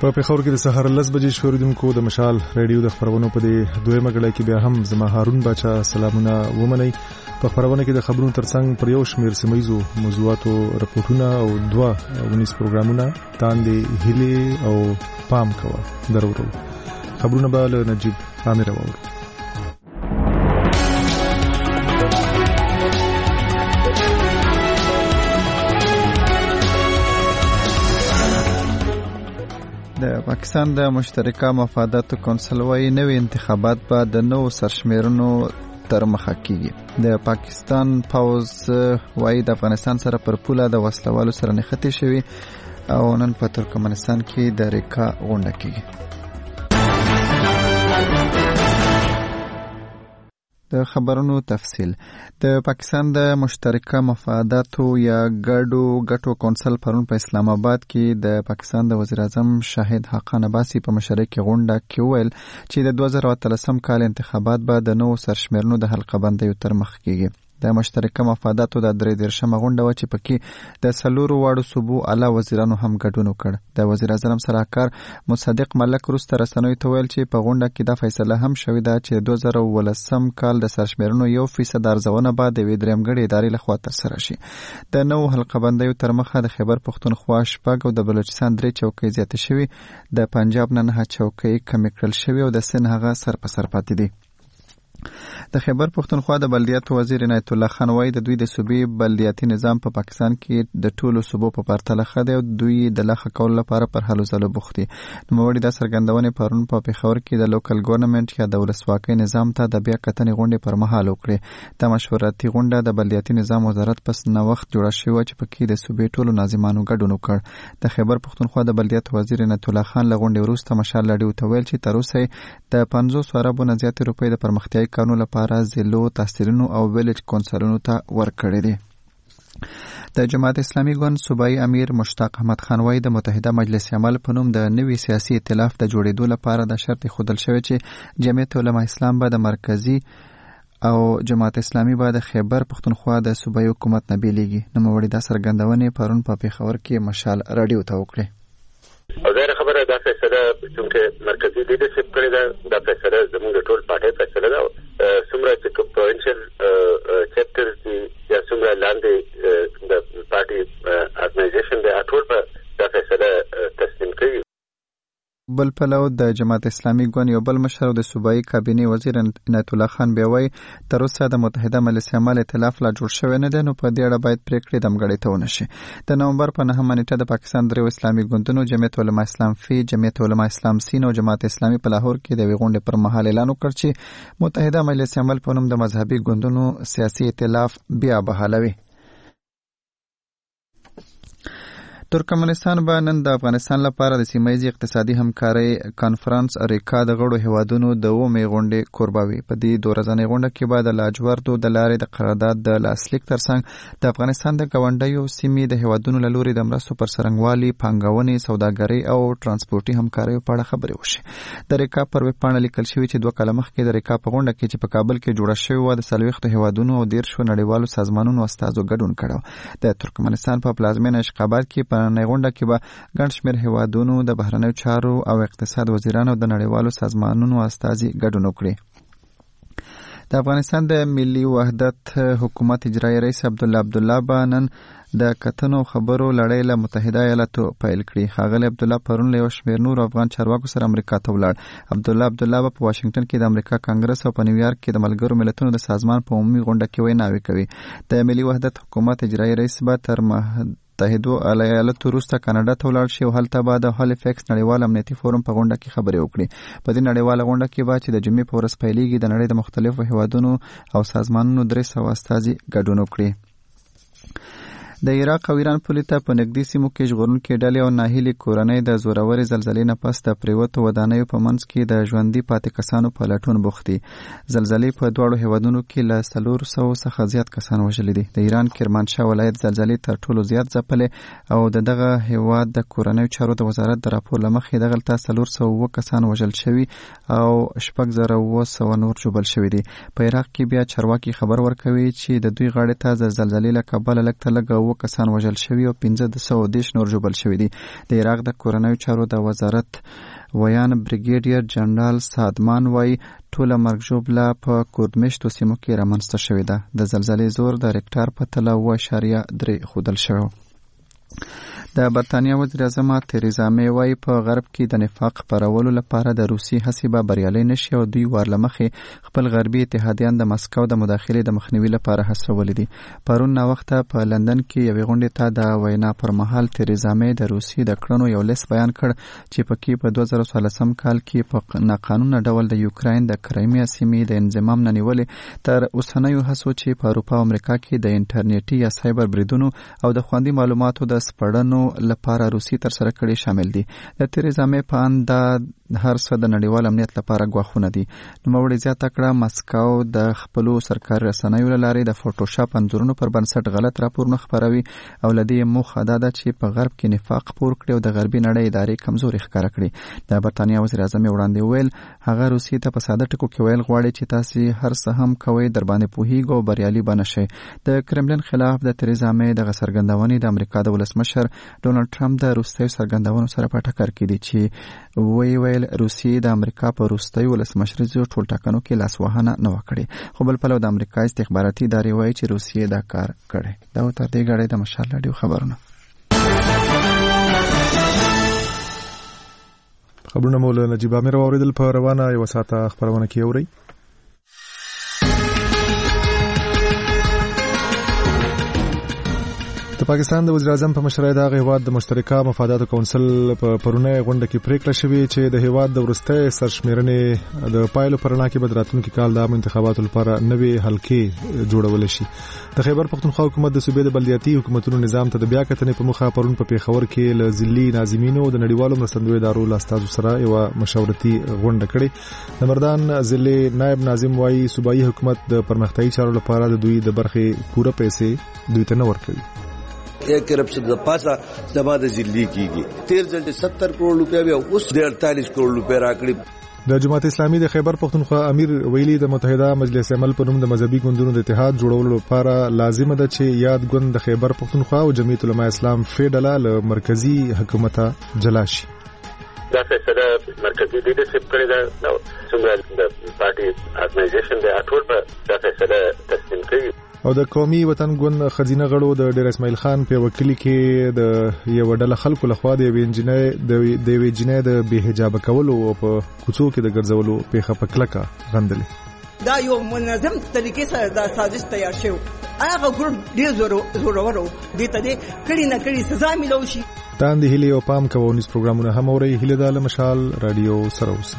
په پیښور کې د سهار 10 بجې شوریدونکو د مشال ریډیو د خبرونو په دې دویمه غړي کې بیا هم زما هارون باچا سلامونه ومني. په خبرونه کې د خبرونو ترڅنګ پر یو شمیر سیمایزو موضوعاتو رپورټونه او دوا ونیس پروګرامونه تاندې هلي او پام کوه درورو. خبرونه به له نجیب عامر وورو. د پاکستان د مشترکه مفاداتو کونسل وايي نوې انتخابات به د نوو سرشمیرنو تر مخه کیږي. د پاکستان پوز وايي د افغانستان سره پر پوله د وسلوالو سره نښتې شوي او نن په ترکمنستان کې د ریکا غونډه کیږي. د خبرونو تفصیل. د پاکستان د مشترکه مفاداتو یا ګډو کونسل پرون په اسلام آباد کې د پاکستان د وزیر اعظم شاهد حقان عباسي په مشرۍ کې غونډه کې ویل چې د 2013 کال انتخابات به د نوو سرشمیرنو د حلقه بندیو تر مخ کېږي. د مشترکه مفاداتو د 33مه غونډه و چې پکې د څلورو واړو صوبو اعلی وزیرانو هم ګډون وکړ. د وزیر اعظم سلاکار مصدق ملک وروسته رسنیو ته ویل چې په غونډه کې دا فیصله هم شوې ده چې 2013 کال د سرشمیرنو 1% ارزونه به د درېمګړې ادارې لخوا ترسره شي. د نوو حلقه بندیو تر مخه د خیبر پښتونخوا 6 او د بلوچستان 3 چوکۍ زیاتې شوي، د پنجاب 9 چوکۍ کمې کړل شوي او د سند هغه سر په سر پاتې دي. د خیبر پښتونخوا د بلدیاتو وزیر عنایت الله خان وايي د دوی د صوبې بلدیاتي نظام په پاکستان کې د ټولو صوبو په پرتله ښه دی او دوی د لخوا کولو لپاره پر هلو ځلو بوخت دي. نوموړي دا څرګندونې پرون په پیښور کې د لوکل ګورنمنت یا د ولسواکۍ نظام ته د بیا کتنې غونډې پر مهال وکړې. د مشورتي غونډه د بلدیاتي نظام وزارت پس نوښت جوړه شوې چې پکې د صوبې ټولو ناظمانو ګډون وکړ. د خیبر پښتونخوا د بلدیاتو وزیر عنایت الله خان له غونډې وروسته مشال لاډیو ته ویل چې تر اوسه د 500 اربو نه زیاتې روپۍ د پرمختیايي کارونو لپاره ضلعو تحصیلونو او ویلج کونسلونو ته ورکړي دي. د جماعت اسلامي ګوند صوبایي امیر مشتاق احمد خان وايي د متحده مجلس عمل په نوم د نوي سیاسي ائتلاف د جوړېدو لپاره د شرط خودل شوی چې جمعیت علماء اسلام به د مرکزی او جماعت اسلامي به د خیبر پښتونخوا د صوبایي حکومت نه بیلیږي. نوموړي دا څرګندونې پرون په پیښور کې مشال رادیو ته وکړې. او دا خبره دا فیصله چې مرکزی لیډرشپ کړی دا فیصله زموږ ټول پارټي فیصله ده. څومره چې پروینشل چپټرز دي یا څومره لاندې د پارټي ارګنایزیشن دی ټول په دا فیصله تسلیم کړي. بل پلو د جماعت اسلامي ګوند یو بل مشر د صوبایي کابینې وزیر عنایت الله خان بیا وایي تر اوسه د متحده مجلس عمل ائتلاف لا جوړ شوی نه دی، نو په دې اړه باید پریکړې دمګړې ته ونشي. د نومبر په 9 نیټه د پاکستان درې اسلامي ګوندونو جمعیت علماء اسلام فی، جمعیت علماء اسلام سین او جماعت اسلامي په لاهور کې د غونډې پر مهال اعلان وکړ چې متحده مجلس عمل په نوم د مذهبي ګوندونو سیاسي ائتلاف بیا بحالوي. ترکمنستان به نن د افغانستان لپاره د سیمه‌ییزې اقتصادي همکارۍ کانفرنس ریکا د غړو هیوادونو د 9مې غونډې کوربوي. په دې 2 ورځنۍ غونډه کې به د لاجوردو د لارې د قرارداد د لاسلیک ترڅنګ د افغانستان د ګاونډیو سیمې د هیوادونو له لوري د مرستو پر څرنګوالي، پانګونې، سوداګرۍ او ترانسپورتي همکاریو په اړه خبرې وشي. د ریکا پر ویبپاڼه لیکل شوي چې 2 کاله مخکې د ریکا په غونډه کې چې په کابل کې جوړه شوې وه د 40 هیوادونو او 10 نړیوالو سازمانونو استازو ګډون کړی. د ترکمنستان په پلازمینه اشخاباد کې په نړۍ غونډه کې به ګڼ شمېر هیوادونو د بهرنیو چارو او اقتصاد وزیرانو د نړیوالو سازمانونو استازي ګډون وکړي. د افغانستان د ملي وحدت حکومت اجرایي رئیس عبدالله به نن د کتنو خبرو لړۍ له متحده ایالاتو پیل کړي. ښاغلی عبدالله پرون له یو شمېر نورو افغان چارواکو سره امریکا ته ولاړ. عبدالله به په واشنګټن کې د امریکا کانګرس او په نیویارک کې د ملګرو ملتونو د سازمان په عمومي غونډه کې ویناوې کوي. د ملي وحدت حکومت اجرایي رئیس به تر متحدو ایالاتو وروسته کاناډا ته ولاړ شي او هلته به د هالیفیکس نړیوال امنیتي فورم په غونډه کې خبرې وکړي. په دې نړیواله غونډه کې به چې د جمعې په ورځ پیلېږي د نړۍ د مختلفو هیوادونو او سازمانونو 300 استازي ګډون وکړي. د عراق او ایران پولې ته په نږدې سیمو کې ژغورونکې ډلې او ناهیلې کورنۍ د زورورې زلزلې نه پس د پریوتو ودانیو په منځ کې د ژوندي پاتې کسانو په لټون بوخت دي. زلزلې په دواړو هیوادونو کې له 400 څخه زیات کسان وژلي دي. د ایران کرمانشاه ولایت زلزلې تر ټولو زیات ځپلې او د دغه هیواد د کورنیو چارو د وزارت د راپور له مخې دغلته 400 کسان وژل شوي او 6700 نور ژوبل شوي دي. په عراق کې بیا چارواکي خبر ورکوي چې د دوی غاړې ته د زلزلې له کبله لږ تر لږه 200 کسان وژل شوي او 1530 نور ژوبل شوي دي. د عراق د کورنیو چارو د وزارت ویان بریګیډیر جنرال سادمان وایي ټوله مرګ ژوبله په کورد سیمو کې رامنځته شوې ده. د زلزلې زور د ریکټر په تله 7.3 ښودل شوی. د برتانیا وزیر اعظم تریزا می وایي په غرب کې د نفاق خپرولو لپاره د روسي هڅې به بریالۍ نشي او دوی ورله مخې خپل غربي اتحادیان د مسکو د مداخلې د مخنیوي لپاره هڅولي دي. پرون ناوخته په لندن کې یوې غونډې ته د وینا پر مهال تریزا می د روسي د کړنو یو لیست بیان کړ چې پکې په 2014 کال کې په ناقانونه ډول د یوکراین د کرایمیا سیمې د انضمام نه نیولې تر اوسنیو هڅو چې په اروپا او امریکا کې د انټرنیټي یا سایبر بریدونو او د خوندي معلوماتو د سپړنو لپاره روسي تر سره کړي شامل دي. د تریزا می په اند هر څه د نړیوال امنیت لپاره غواخونه دي. نوموړي زیاته کړه مسکو د خپلو سرکاري رسنیو له لارې د فوټوشاپ انځورونو پر بنسټ غلط راپورونه خپروي او لدې موخه دا چې په غرب کې نفاق خپور کړي او د غربي نړۍ ادارې کمزوري ښکاره کړي. د برتانیا وزیر اعظم وړاندې ویل هغه روسي ته په ساده ټکو کې ویل غواړي چې تاسو هر څه هم کوي در باندې پوهیږئ او بریالي بنشئ. د کرملین خلاف د تریزا می د څرګندونې د امریکا د ولسمشر ډونالد ټرمپ د روسي څرګندونو سره په ټکر کې دي چې ویل روسي د امریکا په روسي ولسمشریزو ټول ټاکنو کې لاسوهنه نه وکړي. خو بل پلو د امریکا استخباراتي ادارې وایي چې روسي دا کار کړی. دا تر دې غړې د مشال رادیو خبرونه. خبرونه مولا نجیب امیر اوریدل په روانه یو ساعته خبرونه کې اوري. د پاکستان د وزیر اعظم په مشرۍ د هیواد د مشترکه مفاداتو کونسل په پرونه غونډه کې پریکړه شوې چې د هیواد د ورستۍ سرشمیرنې د پایلو پرنا کې بدراتون کې کال د عام انتخاباتو لپاره نوې حلقې جوړول شي. د خیبر پختونخوا حکومت د صوبې د بلدیاتي حکومتونو نظام ته د بیا کتنې په مخه پرون په پیښور کې له ځلي ناظمینو د نړیوالو مرستندوی ادارو لاستازو سره یو مشاورتي غونډه کړې. د مردان ضلع نائب ناظم وایي صوبایي حکومت د پرمختیايي چارو لپاره د دوی د برخې پوره پیسې دوی ته نه ورکوي. एक अरब से पासा जमा दिल्ली की 13 70 करोड़ रुपया भी उस 48 करोड़ रुपया राकड़ी. د جماعت اسلامي د خیبر پختونخوا امیر ویلي د متحده مجلس عمل په نوم د مذهبي ګوندونو د اتحاد جوړولو لپاره لازم ده چې یاد ګوند د خیبر پختونخوا او جمعیت علماء اسلام فیډرال له مرکزی حکومت جلا شي. دا فیصله مرکزی لیډرشپ کړی دا څنګه د پارټي ارګنایزیشن د ټول په دا فیصله تصمیم کوي. او د قومي وطن ګوند خزینه غړو د ډیر اسماعیل خان په وکیل کې د یو ډله خلکو لخوا د وی جنې د به حجاب کولو او په کوڅو کې د ګرځولو په خپکلکه غندلې. دا یو منظم طریقې سره دا سازش تیار شو. هغه ګروپ ډیر زورورو دي ته کړي نه کړي سزا ملو شي. تاند هلي او پام کوونیز پروګرامونه هم اوري. هلي د مشال رادیو سره اوسه.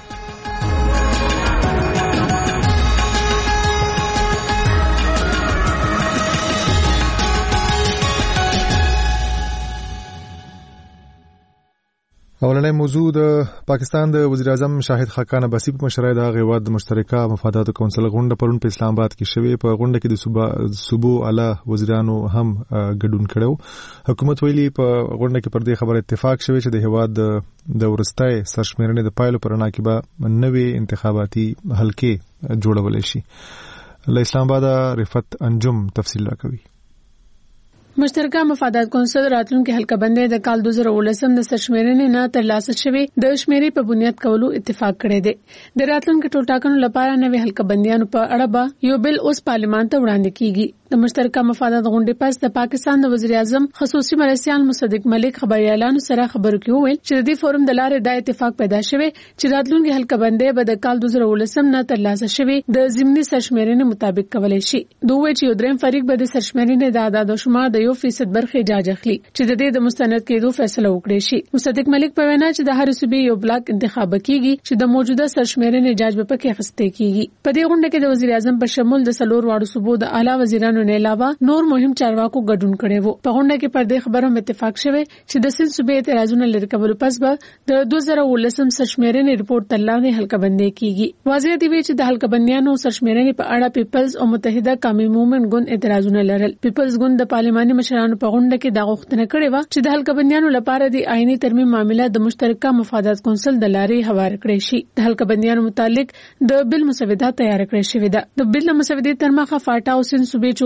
اولنۍ موضوع د پاکستان د وزیر اعظم شاهد خاقان عباسي په مشرۍ د هیواد د مشترکه مفاداتو کونسل غونډه پرون په اسلام آباد کې شوې. په غونډه کې د صوبو اعلی وزیرانو هم ګډون کړو. حکومت ویلي په غونډه کې پر دې خبره اتفاق شوی چې د هیواد د ورستۍ سرشمیرنې د پایلو پرنا کې به نوې انتخاباتي حلقې جوړول شي. له اسلام آباد رفت انجم تفصیل راکوي. مشترکه مفادات کونسل راتلونکي حلقه بندۍ د کال 2019 د سرشمیرنې نه ترلاسه شوی د شمیرې په بنیاد کولو اتفاق کړی دی. د راتلونکي ټولټاکنو لپاره نوې حلقه بندیانو په اړه به یو بل اوس پارلمان ته وړاندې کیږي. د مشترکه مفادات غونډې پس د پاکستان د وزیر اعظم خصوصي مرستیال مصدق ملک خبريالانو سره خبرو کې وویل چې د دې فورم د لارې د اتفاق پیدا شوی چې راتلونکي حلقه بندۍ به د کال 2019 نه ترلاسه شوی د ضمني سرشمیرنې مطابق کولای شي. دوی چې یو دریم فریق به د سرشمیرنې د اعداد او شمار د 1% برخه اجازه اخلي چې د دې د مستند کېدو فیصله وکړي شي. مصدق ملک په وینا چې د هر صوبې یو بلاک انتخاب کیږي چې د موجوده سرشمیرنې اجازه په کې اخیستل کیږي. په دې غونډه کې د وزیر اعظم په شمول د سلور واړو صوبو د اعلی وزیرانو نه علاوه نور مهم چارواکو ګډون کړي وو. په غونډه کې پر دې خبرو اتفاق شوی چې د سند صوبې اعتراضونه لري کولو پس به د 2019 سرشمیرنې رپورت تر لاندې حلقه بندۍ کیږي. واضح دی چې د حلقه بندیانو سرشمیرنې په اړه پیپلز او متحده قومي موومېنټ ګوند اعتراضونه لرل. پیپلز ګوند د پارلماني مشرانو په غونډه کې دا غوښتنه کړې و چې د حلقه بندیانو لپاره د آئینی ترمیم معاملې د مشترکه مفادات کونسل د لارې هوار کړی شي. د حلقه بندیانو متعلق د بل مسوده تیار کړی شوی ده. د بل مسودې تر مخه فاټا او سند صوبې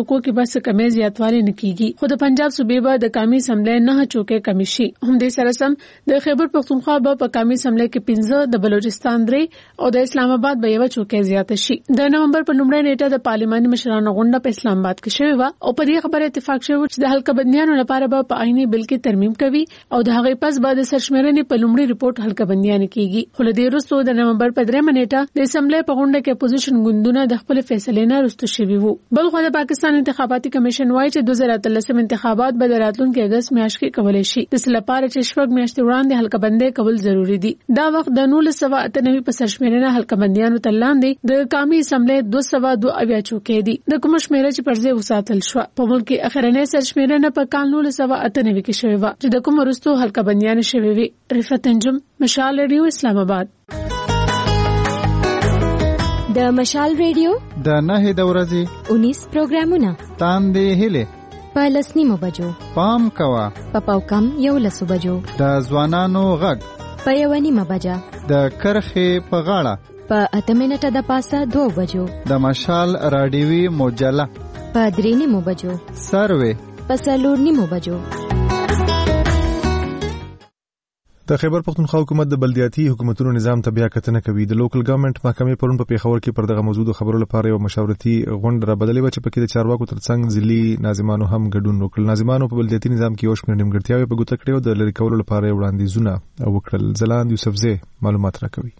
چوکو کې بس کمی زیاتوالی نه کیږي. خو د پنجاب صوبې به د قومي اسمبلی 9 چوکې کمی شي. هم دې سره سم د خیبر پختونخوا به په قومي اسمبلی کې 15، د بلوچستان 3 او د اسلام آباد به 1 چوکې زیاته شي. د نومبر په لومړۍ نیټه د پارلماني مشرانو غونډه په اسلام آباد کې شوې و او په دې خبره اتفاق شوی چې د حلقه بندیانو لپاره به په آئینی بل کې ترمیم کوي او د هغې پس به د سرشمیرنې په لومړي ریپورت حلقه بندیان کیږي. خو له دې وروسته د نومبر په 3 نیټه د اسمبلی په غونډه کې اپوزیشن ګوندونه د خپل فیصلې نه رسته شوي وو. بل خو د پاکستان انتخاباتي کمیشن وایي چې 2013 انتخابات به د راتلونکي اگست میاشت کې کولای شي. د څه لپاره چې شپږ میاشتې وړاندې حلقه بندي کول ضروری دي. دا وخت د 1998 په سرشمیرنه حلقه بندیانو ته لاندې د قومي اسمبلی 202 چوکۍ دي. د کوم شمیره چې پر ځای وساتل شو په ملک کې اخرنۍ سرشمیرنه په کال 1998 کې شوې و چې د کوم وروسته حلقه بندیان شوې وي. رفعت انجم، مشال ریډیو، اسلام آباد. د مشال ریډیو د 9 د ورځې 19 پروګرامونه تاندې هله په 10 بجو پام کوا په پاوکم 11 بجو د ځوانانو غږ په 1 بجا د کرخې په غاړه په 8 منټه د پاسه 2 بجو د مشال رادیوي مجله په 3 بجو سروي په 4 بجو. د خیبر پختونخوا حکومت د بلدیاتي حکومتونو نظام ته بیا کتنه کوي. د لوکل ګورنمنت محکمې پرون په پیښور کې پر دغه موضوع خبرو لپاره یو مشاورتي غونډه را بدلې و چې پکې د چارواکو ترڅنګ ځلي ناظمانو هم ګډون وکړ. ناظمانو په بلدیاتي نظام کې یو شمېر نیمګړتیاوې په ګوته کړې او د لرې کولو لپاره وړاندیزونه وکړل. زلاند یوسفزی معلومات راکوي.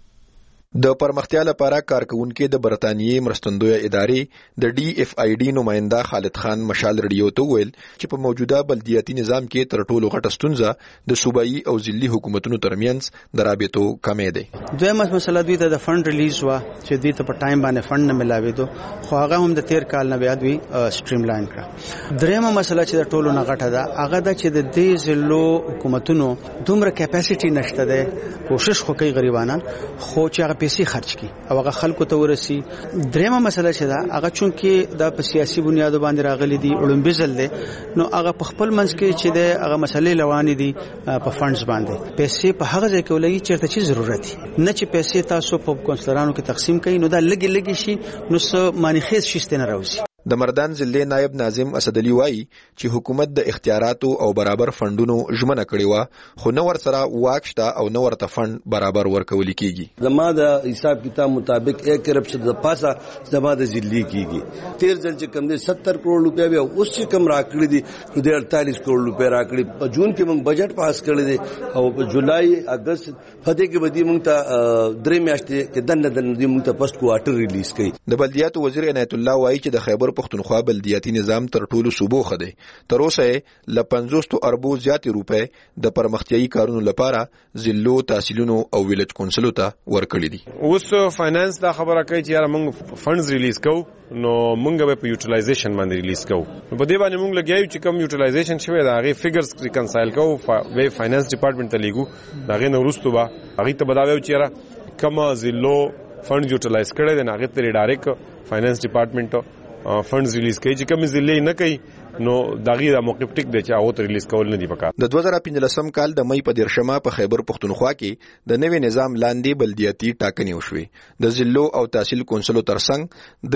د پرمختیا لپاره کارکونکو د برتانیې مرستندوی ادارې د ډي اف آی ډي نماینده خالد خان مشال ریډیو ته ویل چې په موجوده بلدیاتي نظام کې تر ټولو غټه ستونزه د صوبایي او ځلي حکومتونو ترمنځ د رابطو کمی دی. دویمه مسله دوی ته د فند ریلیز وا چې دوی ته په ټایم باندې فند نه ملاوېدو خو هغه هم د 13 کال نه بیا دوی سټریم لاین کړ. دریمه مسله چې د ټولو نه غټه ده هغه د چې د دې ځلو حکومتونو دومره کیپاسټي نشته ده. کوشش خو کوي غریبانان خو چې پیسې خرج کی او هغه خلکو ته ورسی. دریمه مسله چې دا هغه چونکه د په سیاسي بنیاد باندې راغلي دي اولمبي ځل دي نو هغه په خپل منځ کې چې د هغه مسلې لوانې دي په فندز باندې پیسې په هغه ځای کې ولګي چې څه ضرورت نه چې پیسې تاسو په کونسلرانو کې تقسیم کړئ نو دا لګي شي نو څه معنی خیز شي نه راوځي. د مردان ضلع نائب ناظم اسد علي وایي چې حکومت د اختیاراتو او برابر فندونو ژمنه کړې و خو نو ور سره واکشته او نو ورته فند برابر ورکول کیږي. زما د حساب کتاب مطابق 1 ارب سے د پاسه زما د ضلع کیږي 13 ځل چې کم دي 70 کروڑ روپیا بیا اوس چې کم راکړي دي د 48 کروڑ روپیا راکړي. په جون کې موږ بجټ پاس کړی دی او په جولای اگست فدې کې بدی موږ ته 3 میاشتې کې دنه موږ ته پست کوارټر ریلیز کړي. د بلدیاتو وزیر عنایت الله وایي چې د خیبر پختونخوا بلدیاتي نظام تر ټولو صوبو خده تر اوسه ل 50 اربو زیات روپے د پرمختیايي کارونو لپاره ضلعو تحصیلونو او ویلج کونسلو ته ورکړي دي. اوس فاینانس دا خبره کوي چې یاره موږ فندز ریلیز کوو نو موږ به په یوټیلایزیشن باندې ریلیز کوو. په دې باندې موږ لګیایو چې کوم یوټیلایزیشن شوی دا هغه فګرز ریکنسایل کوو به فاینانس ډپارټمنټ ته لیګو دا غي نو ورستو با هغه ته بداوي چې یاره کوم ضلعو فند یوټیلایز کړي دي هغه ته ډایرکټ فاینانس ډپارټمنټ فندز ریلیز کوي چې کوم ضلع نه کوي نو دغه د موقف ټیک دی چې هغه ریلیز کول نه دی پکار. د 2015 کال د مې په 13 په خیبر پختونخوا کې د نوې نظام لاندې بلدیاتي ټاکنې وشوې. د ضلعو او تحصیل کونسلو ترڅنګ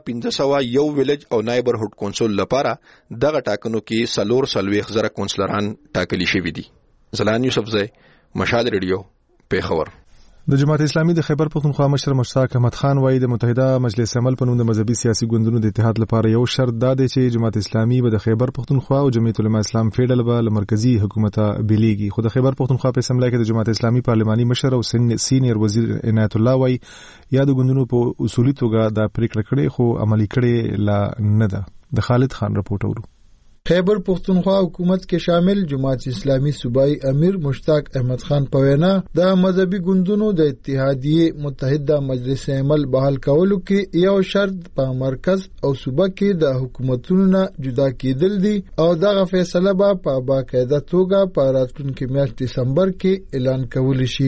3501 ویلج او نایبرهوډ کونسل لپاره دغه ټاکنو کې 440 کونسلران ټاکلي شوي دي. زلان یوسفزی، مشال ریډیو، پیښور. د جماعت اسلامي د خیبر پختونخوا مشر مشتاق احمد خان وایي د متحده مجلس عمل په نوم د مذهبي سیاسي ګوندونو د اتحاد لپاره یو شرط دا دی چې جماعت اسلامي به د خیبر پختونخوا او جمعیت العلماء اسلام فیډرل به مرکزی حکومت بیلیږي. خو د خیبر پختونخوا په اسمبلی کې د جماعت اسلامي پارلماني مشر او سینیئر وزیر عنایت الله وایي یا د ګوندونو په اصولي توګه دا پریکړه کړې خو عملی کړې لا نه ده. د خالد خان رپورټ اورو. خیبر پختونخوا حکومت کې شامل جماعت اسلامي صوبایي امیر مشتاق احمد خان په وینا د مذهبي ګوندونو د اتحادیې متحده مجلس عمل بحال کولو کې یو شرط په مرکز او صوبه کې د حکومتونو نه جدا کېدل دي او دغه فیصله به په باقاعده توګه په راتلونکي میاشت دسمبر کې اعلان کول شي.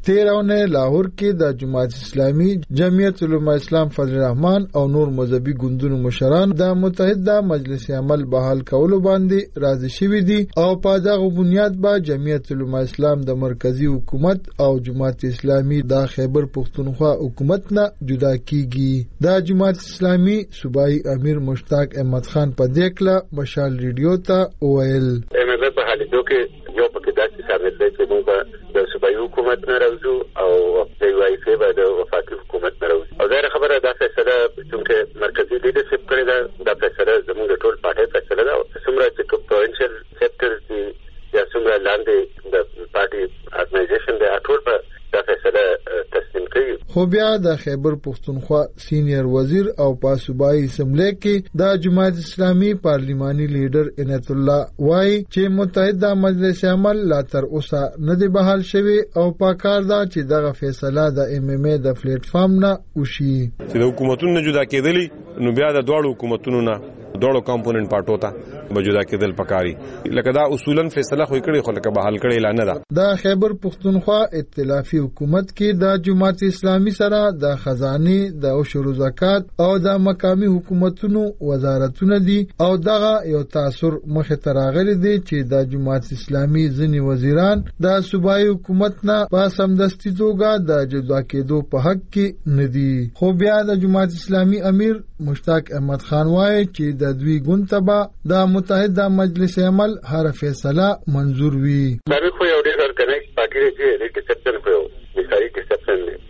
13 لاهور کې د جماعت اسلامي جمعیت علماء اسلام فضل الرحمن او نور مذهبي ګوندونو مشران د متحده مجلس عمل بحال کولو باندې راضي شوي دي او په دغه بنیاد به جمعیت علماء اسلام د مرکزی حکومت او جماعت اسلامي د خیبر پختونخوا حکومت نه جدا کیږي. د جماعت اسلامي صوبایي امیر مشتاق احمد خان په دېکله مشال ریډیو ته وویل په حالتو کې یو پکې داسې شامل دی چې موږ د صوبایي حکومت نه راوځو او د یو آی سی به د وفاقي حکومت نه راوځو او ظاهره خبره دا فیصله چې مرکزي لیډرشپ کړې ده دا فیصله زموږ د ټول پارټۍ فیصله ده. څومره چې پروینشل سیکټرز دي یا څومره لاندې د پارټي ارګنایزیشن دی ټول به دا فیصله تسلیم کوي. خو بیا د خیبر پختونخوا سینیئر وزیر او په صوبایي اسمبلی کې د جماعت اسلامي پارلیماني لیډر عنایت الله وایي چې متحده مجلس عمل لا تر اوسه نه دی بحال شوی او په کار ده چې دغه فیصله د ام ام ای د پلیټ فارم نه وشي. چې د حکومتونو نه جدا کېدلی نو بیا د دوړو حکومتونو نه دوړو کمپوننت پارټو ته بجدا کېدل پکاري لکه دا اصولا فیصله خو کړي خو لکه بحال کړي اعلان نه ده. د خیبر پختونخوا ائتلافي حکومت کې د جماعت اسلامي سره د خزانه د عشر زکات او د مقامی حکومتونو وزارتونه دي او دغه یو تاثیر مخه تراغلي دي چې د جماعت اسلامي ځنی وزیران د صوبایي حکومت نه په سمدستي توګه د جدا کېدو په حق کې ندي. خو بیا د جماعت اسلامي امیر مشتاق احمد خان وایي چې د دوی ګوندتبا د متحده مجلس عمل هر فیصله منظور وي. تاریخ یو ډېر ارګنایز پارټي دی چې ډیسپشن خو مثالي ډیسپشن دی.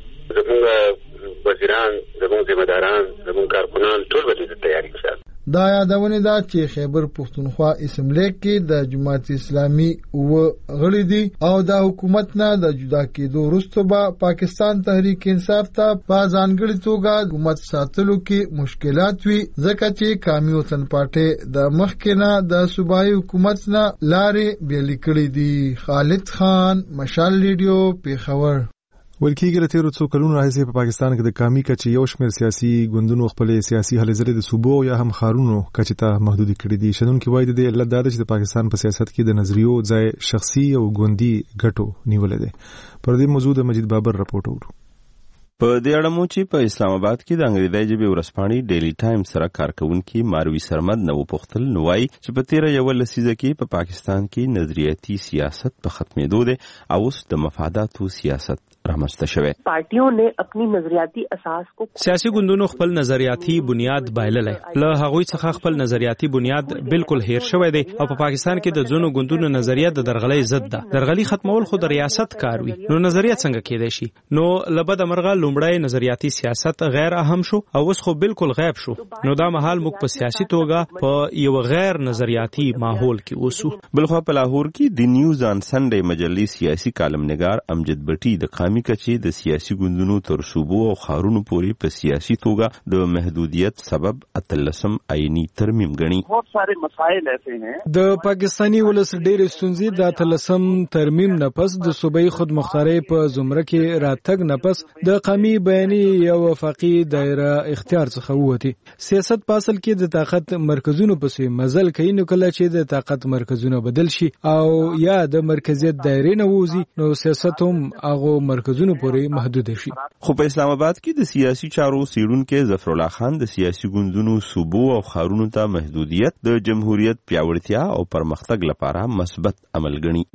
زموږ وزیران زموږ ذمہ داران زموږ کارکونان ټول به د تیاری ښه. دا یادونه ده چې خیبر پختونخوا اسمبلی کې د جماعت اسلامي و غړي دي او د حکومت نه د جدا کېدو وروسته به پاکستان تحریک انصاف ته په ځانګړي توګه حکومت ساتلو کې مشکلات وي ځکه چې قومي وطن پارټي د مخکې نه د صوبایي حکومت نه لارې بیلې کړې دي. خالد خان مشال ریډیو پیښور. ولکېږي له تیرو څو کلونو راهیسې په پاکستان کې د قومي کچې یو شمېر سیاسي ګوندونو خپلې سیاسي هلې ځلې د صوبو یا هم ښارونو کچې ته محدود کړي دي. شنونکي وایي د دې علت دا ده چې د پاکستان په سیاست کې د نظریو ځای شخصي او ګوندي ګټو نیولی دی. پر دې موضوع د مجید بابر راپورټ اورو. په دې اړه مو چې په اسلام آباد کې د انګریزي ژبې ورځپاڼې ډیلی ټایم سره کارکونکي ماروي سرمد نو پوښتل نو وایي چې په تیر یو لسیزه کې په پاکستان کې نظریاتي سیاست په ختمېدو دی او اوس د مفاداتو سیاست رامنځته شوی. پارټیوں نے اپنی نظریاتی اساس کو سیاسي ګوندونو خپل نظریاتي بنیاد بایللی. له هغوی څخه خپل نظریاتي بنیاد بالکل هیر شوی دی او په پاکستان کې د ځینو ګوندونو نظریه د درغلۍ ضد ده. درغلي ختمول خو د ریاست کار وي نو نظریه څنګه کېدای شي؟ نو لبد مرغه لومړی نظریاتي سیاست غیر اهم شو او اوس خو بالکل غیب شو. نو دا مهال موږ په سیاسي توګه په یو غیر نظریاتي ماحول کې اوسو. بلخو په لاهور کې د نیوز آن سنډے مجلې سیاسي کالمنګار امجد بټي د قومي کچې د سیاسي ګوندونو تر صوبو او ښارونو پورې په سیاسي توګه د محدودیت سبب اتلسم آئینی ترمیم غني. بہت سارے مسائل ایسے ہیں د پاکستانی ولس ډېر ستونزې د اتلسم ترمیم نه پس د صوبایي خودمختارۍ په زمره کې راتګ نه پس د قومي بیاني یو وفاقي دایره اختیار څخه ووتی. سیاست په اصل کې د طاقت مرکزونو پسې مزل کوي نو کله چې د طاقت مرکزونه بدل شي او یا د مرکزیت دایره نه ووزي نو سیاست هم هغه مرکزونو پورې محدود شي. خو په اسلام آباد کې د سیاسي چارو سیرونکو ظفر الله خان د سیاسي ګوندونو صوبو او ښارونو ته محدودیت د جمهوریت پیاوړتیا او پرمختګ لپاره مثبت عمل ګڼي.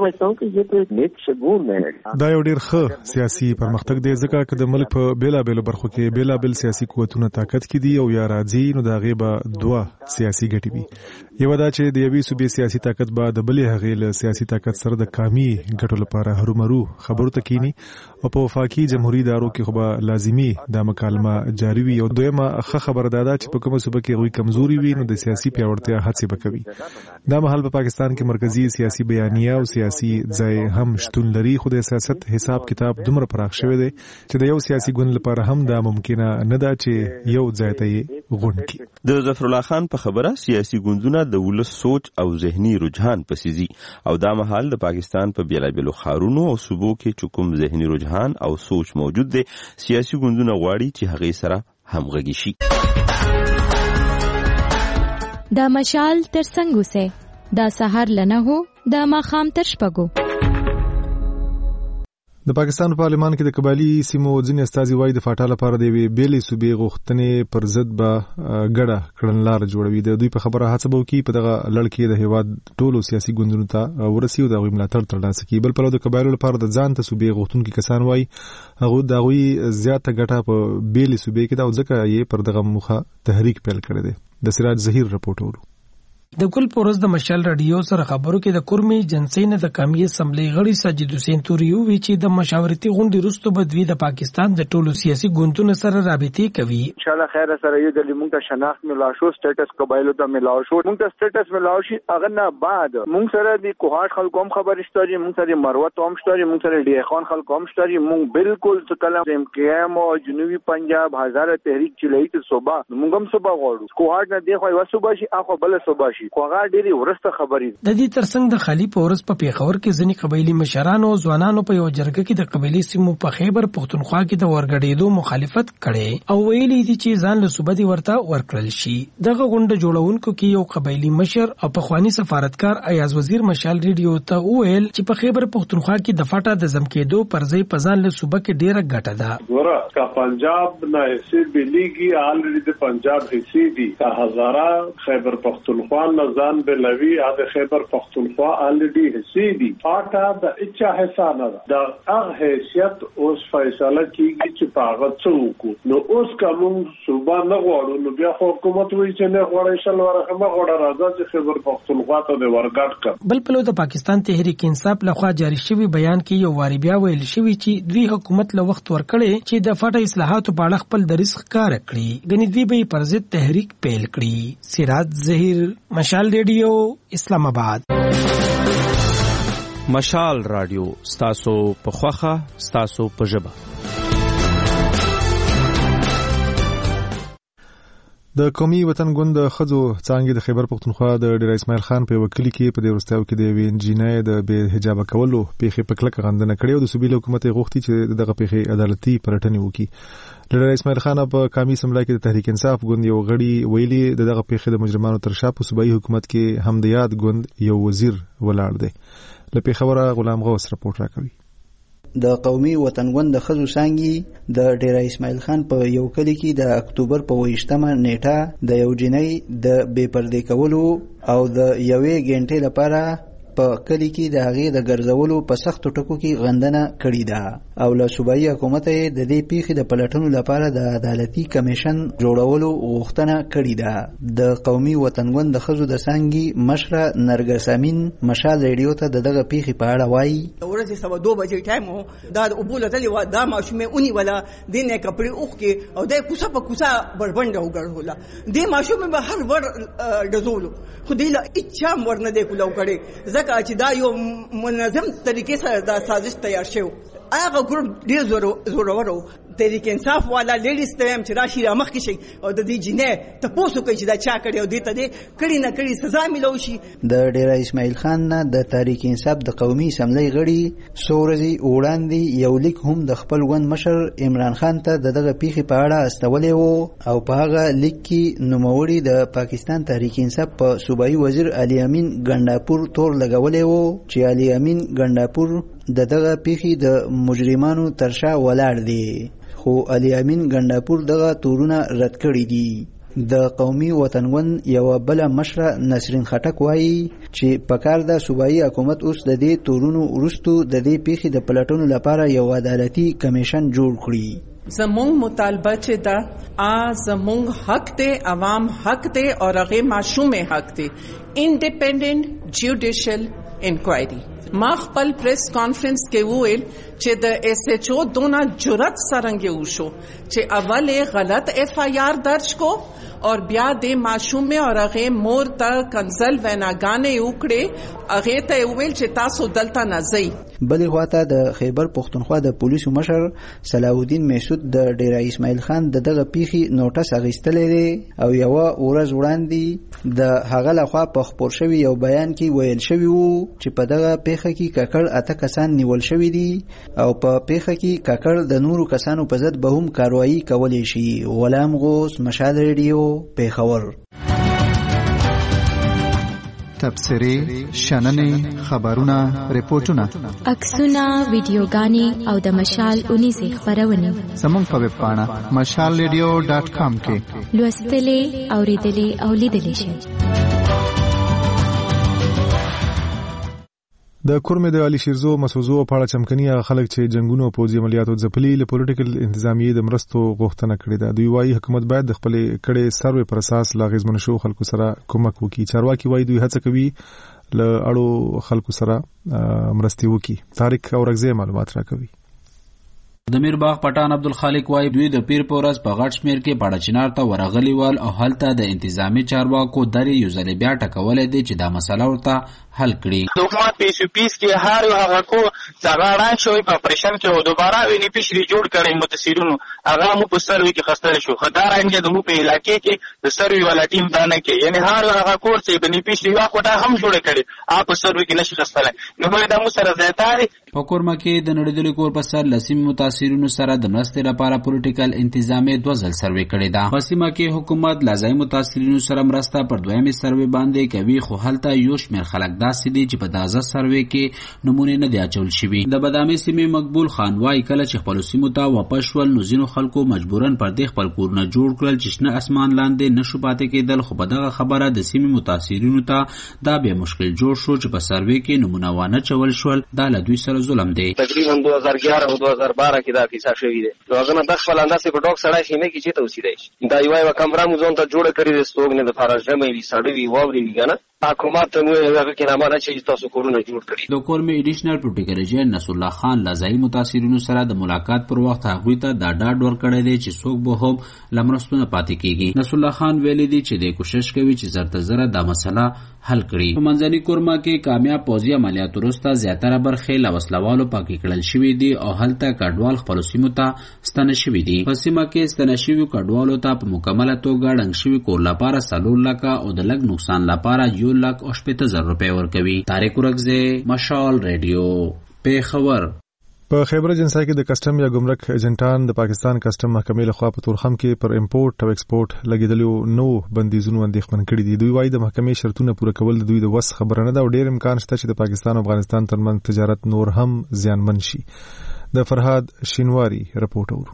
دا یو ډیر ښه سیاسي پرمختګ دی ځکه چې د ملک په بیلابېلو برخو کې بیلابېل سیاسي قوتونه طاقت کې دي او یا راځي نو دا غیبه دوه سیاسي ګټې وي. یو دا چې د یوې صوبې سیاسي طاقت به د بلې هغې له سیاسي طاقت سره د قومي ګټو لپاره هرومرو خبرو ته کینی او په وفاقي جمهوریت ادارو کې خو به لازمي د مکالمه جاری وي. او دویمه ښه خبره ده چې په کومه صوبه کې غوي کمزوري وي نو د سیاسي پیاوړتیا هڅې وکوي. دا مهال په پاکستان کې مرکزی سیاسي بیانیه او سیاسي ځای هم شتون لري خو د سیاست حساب کتاب دومره پراخ شوی دی چې د یو سیاسي ګوند لپاره هم دا ممکنه نه ده چې یو ځای ته غونډ کړي. د ظفر الله خان په خبره سیاسي ګوندونه د ولس سوچ او ذهني رجحان پسې ځي او دا مهال د پاکستان په بیلابېلو ښارونو او صوبو کې چې کوم ذهني رجحان او سوچ موجود دی سیاسي ګوندونه غواړي چې هغې سره همغږي شي. دا مشال تر څنګه سه دا سحر لنه هو دا ماخام تر شپږو. د پاکستان په پارلمان کې د قبایلی سیمو ځینې استازي وایي د فاټا لپاره د یوې بېلې صوبې غوښتنې پر ضد به ګډه کړنلاره جوړوي. د دوی په خبره هڅه به وکړي په دغه لړ کې د هېواد ټولو سیاسي ګوندونو ته ورسي او د هغوی ملاتړ ترلاسه کړي. بل پلو د قبایلو لپاره د ځان ته صوبې غوښتونکي کسان وایي د هغوی زیاته ګټه په بېلې صوبې کې ده او ځکه یې پر دغه موخه تحریک پیل کړی دی. د سراج ظهیر رپورټ. د ګل پورز د مشال رادیو سره خبرو کې د کورمي جنسي نه د قومي اسمبلی غړي ساجد حسین توریو وی چې د مشاورتي غونډې وروسته بدوی د پاکستان د ټولو سیاسي ګوندونو سره رابطې کوي. ان شاء الله خیر سره یو د موږ ته شناخت ملا شو، سټیټس قبایلو ته ملا شو، موږ ته سټیټس ملا شي. اغه نه بعد موږ سره د کوهاټ خلکو هم خبر شتاري، موږ سره مروت هم شتاري، موږ سره ډی خان خلکو هم شتاري. موږ بالکل کلم ایم کی ایم او جنوبي پنجاب هزار تحریک چلای ته صوبه موږ هم صوبه غواړو. کوهاټ نه دی خو یو صوبه شي اخو بل صوبه شي. کوهاټ ډیری ورسته خبرې د دې ترڅنګ د خالی پورس په پیښور کې ځینې قبایلی مشرانو او ځوانانو په یو جرګه کې د قبایلی سیمو په خیبر پختونخوا کې د ورګډېدو مخالفت کړي او ویلي دي چې ځان له صوبې دی ورته ورکړل شي. دغه غونډه جوړونکو کې یو قبایلی مشر او پخوانی سفارتکار ایاز وزیر مشال ریډیو ته وویل چې په خیبر پختونخوا کې د فاټا د زمکېدو پر ځای په ځان له صوبې کې ډیره ګټه ده. ګوره کا پنجاب نه حصے بلیږي آلریډي د پنجاب حصے دي کا هزاره خیبر پختونخوا نه ځان به لوي د خیبر پختونخوا آلریډي حصے دي. فاټا د اچا حصہ نه ده. د هغه حیثیت اوس فیصله کیږي چې پاغه څوک نو اوس کوم صوبه نه غواړو نو بیا حکومت وایي چې نه غواړي شل ورخه ما غواړي راځي چې خیبر پختونخوا ته د ورګټ کړ. بل پلو د پاکستان تحریک انصاف لخوا جاری شوی بیان کې یو واری بیا ویل شوی چې دوی حکومت له وخت ورکړي چې د فاټا اصلاحاتو په اړه خپل د رزق کار کړي غنی دوی به پر ضد تحریک پیل کړي. سراج ظهیر مشال ریډیو اسلام آباد. مشال رادیو ستاسو په خوخه ستاسو په ژبه. د قومي وطن ګوند د ښځو څانګې د خیبر پختونخوا د ډیر اسماعیل خان په وکیل کې په دې ورستاو کې د یوې انجینر د بې حجاب کولو پیښې په کلکه غندنه کړې او د صوبې حکومت غوښتي چې دغه پیښې عدالتي پرټنې وکړي. ډیر اسماعیل خان په قومي اسمبلی کې د تحریک انصاف ګوند یو غړي ویلي دغه پیښې د مجرمانو تر شا په صوبایي حکومت کې هم د یاد ګوند یو وزیر ولاړ دی. له پیښوره غلام غوث رپورټ راکوي. د قومي وطن ګوند د ښځو څانګې د ډیر اسماعیل خان په یو کلی کې د اکتوبر په 28مه نیټه د یو جنۍ د بې پردې کولو او د یوې غنټې لپاره په کلی کې د هغې د ګرځولو په سختو ټکو کې غندنه کړې ده او له صوبایي حکومت یې د دې پیښې د پلټنو لپاره د عدالتي کمیشن جوړولو غوښتنه کړې ده. د قومي وطن ګوند د ښځو د څانګې مشره نرګس امین مشال ریډیو ته دغه پیښې په اړه وایي. ورځې 2:15 بجې ټایم و دا د اوبو لتلې وه دا ماشومې ونیوله دې نه یې کپړې اوښکې او دی کوڅه په کوڅه بربنډه وګرځوله. دې ماشومې به هر ور ډزولو خو دې له هېچا هم ورنه دی کولاو کړی ځکه چې دا یو منظم طریقې سره دا سازش تیار شوی. هغه ګروپ ډېر زورور و. تحریک انصاف والا لیډیز ته هم چې راشي را مخکې شي او د دې جینۍ تپوس وکړي چې دا چا کړی او دې ته دې کړي نه کړي سزا میلو شي. د ډیر اسماعیل خان نه د تحریک انصاف د قومي اسمبلی غړي څو ورځې وړاندې یو لیک هم د خپل ګوند مشر عمران خان ته دغه پیښې په اړه استولی و او په هغه لیک کې نوموړي د پاکستان تحریک انصاف په صوبایي وزیر علي امین ګنډاپور تور لګولی و چې علي امین ګنډاپور دغه پیښې د مجرمانو تر شا ولاړ دی خو علي امین ګنډاپور دغه تورونه رد کړي دي. د قومي وطن ګوند یو بل مشره نسرین خټک وایي چې پکار د صوبایي حکومت اوس د دې تورونو وروستو د دې پیښې د پلټنو لپاره یو عدالتي کمیشن جوړ کړي. زمونږ مطالبه چې دا زمونږ حق دی، عوام حق دی او هغه معصوم حق دی. انډیپندنٹ جوډیشل انکوائری. ما خپل پریس کانفرنس کې وویل چې د ایس ایچ او دونه جرأت سرنګ وشو چې اول غلط ایف آئی آر درج کو اور بیا د معصوم اور هغه مور ته کنزل ویناګانې وکړي هغه ته ویل چې تاسو دلته نه ځئ. بلې خواته د خیبر پختونخوا د پولیسو مشر صلاح الدین مسعود د ډیر اسماعیل خان دغه پیښې نوټس اخیستلی دی او یو ورځ وړاندې د هغه لخوا په خپور شوي یو بیان کې ویل شوي وو چې په دغه پیښه کې ککړ 8 کسان نیول شوي دي او په پیښه کې ککړ د نورو کسانو په ضد به هم کاروایی کولی شي. غلام غوث مشال ریډیو پیښور. تبصرې، شننې، خبرونه، ریپورتونه، عکسونه، ویډیوګانې او د مشال اونیزې خپرونې زموږ په ویب پاڼه mashalradio.com کې لوستلې، اوریدلې او لیدلې شئ. د کورمه د علي شیرزو مسوزو په اړه چمکني خلک چې جنگونو او پوځي عملیاتو ځپلي له پولیټیکل انتظامیې د مرستو غوښتنه کړې ده. دوی وايي حکومت باید د خپل کړي سروې پر اساس لا غیزمن شو خلکو سره کومک وکړي. چارواکي وايي دوی هڅه کوي له اړو خلکو سره مرستي وکړي. طارق اورغزی معلومات راکوي. د میرباغ پټان عبدالخالق وايي دوی د پیر پورس په غټ شمیر کې باډچنار ته ورغلي ول او هلته د انتظامی چارواکو درې یو ځل بیا ټکولې دي چې دا مسله ورته حل کړي. د حکومت پیس کې هر یو هغه کو ځغړان شوی په اپریشن کې او دوباره ویني پښری جوړ کړي متسیرونو هغه مو په سروي کې خستل شو. خدای د مو په علاقې کې د سروي ولا ټیم دانه کې یعنی هر هغه کور چې بني پښری واخوټه هم جوړ کړي اپ په سروي کې نشي خستل. نو موږ د مو سره زیاتاري په کورما کې د نړیدلو کور په سر لسیم متاثرینو سره د مرستې لپاره پولیټیکل انتظامیه 2 ځل سروي کړې ده. په سیمه کې حکومت لازم متاثرینو سره مرسته پر دویمه سروي باندې کوي خو هلته یو شمېر خلک داسې دي چې په دازه سروي کې نمونه نه دی اچول شوی. د بادامي سیمې مقبول خان وايي کله چې خپل سیمو ته واپس شول نو ځینو خلکو مجبورن پر دې خپل کورونه جوړ کړل چې شنه اسمان لاندې نشو پاتې کېدل. خو په دغه خبره د سیمې متاثرینو ته دا به مشکل جوړ شو چې په سروي کې نمونه وانه چول شول. دا له دوی سره ظلم دی. تقریبا 2011 او 2012 کې دا کیسه شوې ده. نو هغه نه د خپل اندازې په ډوک سړی خینه کې چې توسیدای شي. دا یو کمره مو ځون ته جوړ کړی د ستوګنه د فارج جمعي وی سړوي واوري ویګنه حکومت نو هغه کې نامه چې تاسو کورونه جوړ کړی. د کورمه ایډیشنل پروټیکل ایجنټ نصر الله خان لازمي متاثرینو سره د ملاقات پر وخت هغه ته دا ډاډ ورکړی دی چې څوک به هم لمرستونه پاتې کیږي. نصر الله خان ویلي دی چې د کوشش کوي چې زرته زره دا مسله حل کړي. په منځني کورما کې کامیاب پوځي عملیات وروسته زیاتره برخې له وسلوالو پاکي کړل شوې دي او هلته کډوال خپل سیمو ته ستنه شوي دي. په سیمه کې ستنه شوي کډوالو ته په مکمله توګه ډنګ شوي کور لپاره 3 لک او د لګ نقصان لپاره 1,80,000 روپۍ ورکوي. طارق اورغزی، مشال ریډیو، پیښور. په خیبر اجنسی کې د کسٹم یا ګمرک ایجنټان د پاکستان کسٹم محکمې لخوا په تورخم کې پر امپورټ او ایکسپورټ لګیدلو نو بندیزونو اندېښمن کړي دي. دوی وايي د محکمې شرطونه پوره کول د دوی د وس خبره نه ده او ډېر امکان شته چې د پاکستان او افغانستان ترمنځ تجارت نور هم زیانمن شي. د فرهاد شینواری رپورټ اورو.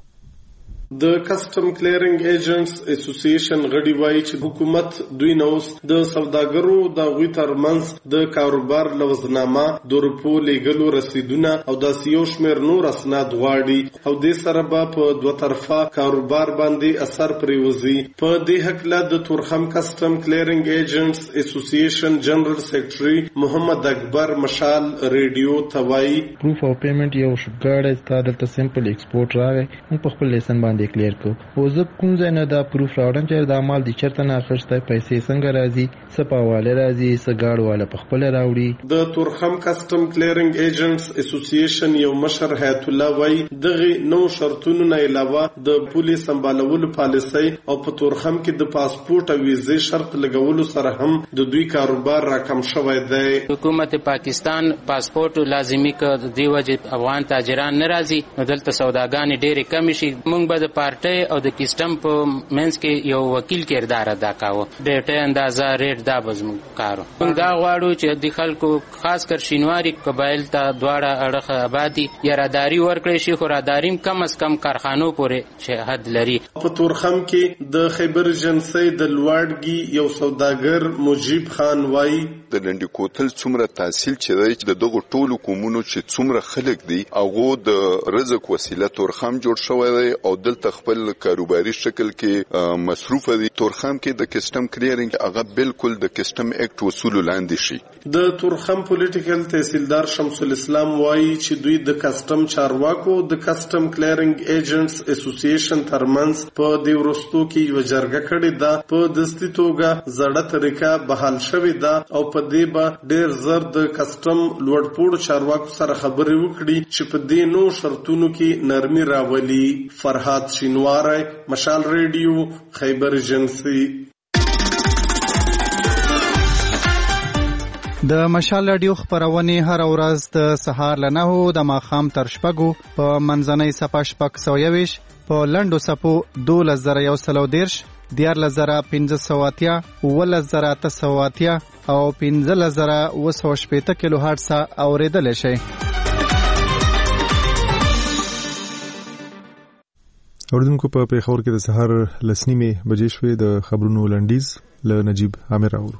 د کسٹم کلیرنګ ایجنټس اسوسییشن غړي وایي چې حکومت دوی نوس د سوداګرو د غوي ترمنځ د کاروبار لوزنامه د روپو لګلو رسیدونه او د سیو شمیر نور اسناد غواړي او د سره په دوه طرفه کاروبار باندې اثر پریوزي. په دې حق له د تورخم کسٹم کلیرنګ ایجنټس اسوسییشن جنرال سیکریټري محمد اکبر مشال ریډیو توای پروف او پیمنٹ یو شګړې ستاره ته سمپل ایکسپورټ راغی موږ په خپل لیسن باندې کلیر کو او زه کوم ځای نه دا پروف راوړم چې دا مال د چرته نه اخیسته پیسې څنګه راځي سپاواله راځي سګاړ والا په خپل راوړي. د تورخم کسٹم کلیرنګ ایجنټس اسوسییشن یو مشر حیات الله وای دغه نو شرطونو نه علاوه د پولیس سمبالولو پالیسي او په تورخم کې د پاسپورت او ویزې شرط لګولو سره هم د دوی کاروبار راکم شوی دی. حکومت پاکستان پاسپورت لازمی ک دی وجه افغان تاجران ناراضي نو دلته سوداګان ډېر کم شي. موږ به د پارټي او د کسٹم په منځ کې یو وکیل کردار ادا کاوه. ډېټه اندازه ریټ دا بزم کارو. موږ دا غواړو چې د خلکو خاص کر شینواری قبایل ته دواړه اړخ آبادی یا راداری ورکړي شي. خو راداریم کم از کم کارخانو پورې حد لري. په تورخم کې د خیبر ایجنسی د لوړګي یو سوداګر مجيب خان وای د لنډي کوتل څومره تحصیل چې د دغه ټولو قومونو چې څومره خلک دي هغه د رزق وسیله تورخم جوړ شوی دی او دلته خپل کاروباري شکل کې مصروف دي. تورخم کې د کسٹم کلیرینګ هغه بالکل د کسٹم ایکټ اصول لاندې شي. د تورخم پولیټیکل تحصیلدار شمس الاسلام وایي چې دوی د کسٹم چارواکو د کسٹم کلیرینګ ایجنټس اسوسییشن ترمنځ په دې ورستو کې یو جرګه کړې ده. په دستي توګه زړه طریقه بحال شوې ده او په دې به ډېر زر د کسٹم لوړپوړو چارواکو سره خبرې وکړي چې په دې نو شرطونو کې نرمي راولي. فرهاد شینواری، مشال ریډیو، خیبر ایجنسی. د مشال رادیو خبرونه هر ورځ د سهار له 9 د ماښام تر 6 په منځنۍ صفه 6:1 په لنډو صفو 12110 14580 11880 او 15980 کیلو هرتز اوریدل شي. اوردونکو په پیښور کې د سحر لسنیمه بجې شوې د خبرونو لنډیز له نجیب عامر اورو.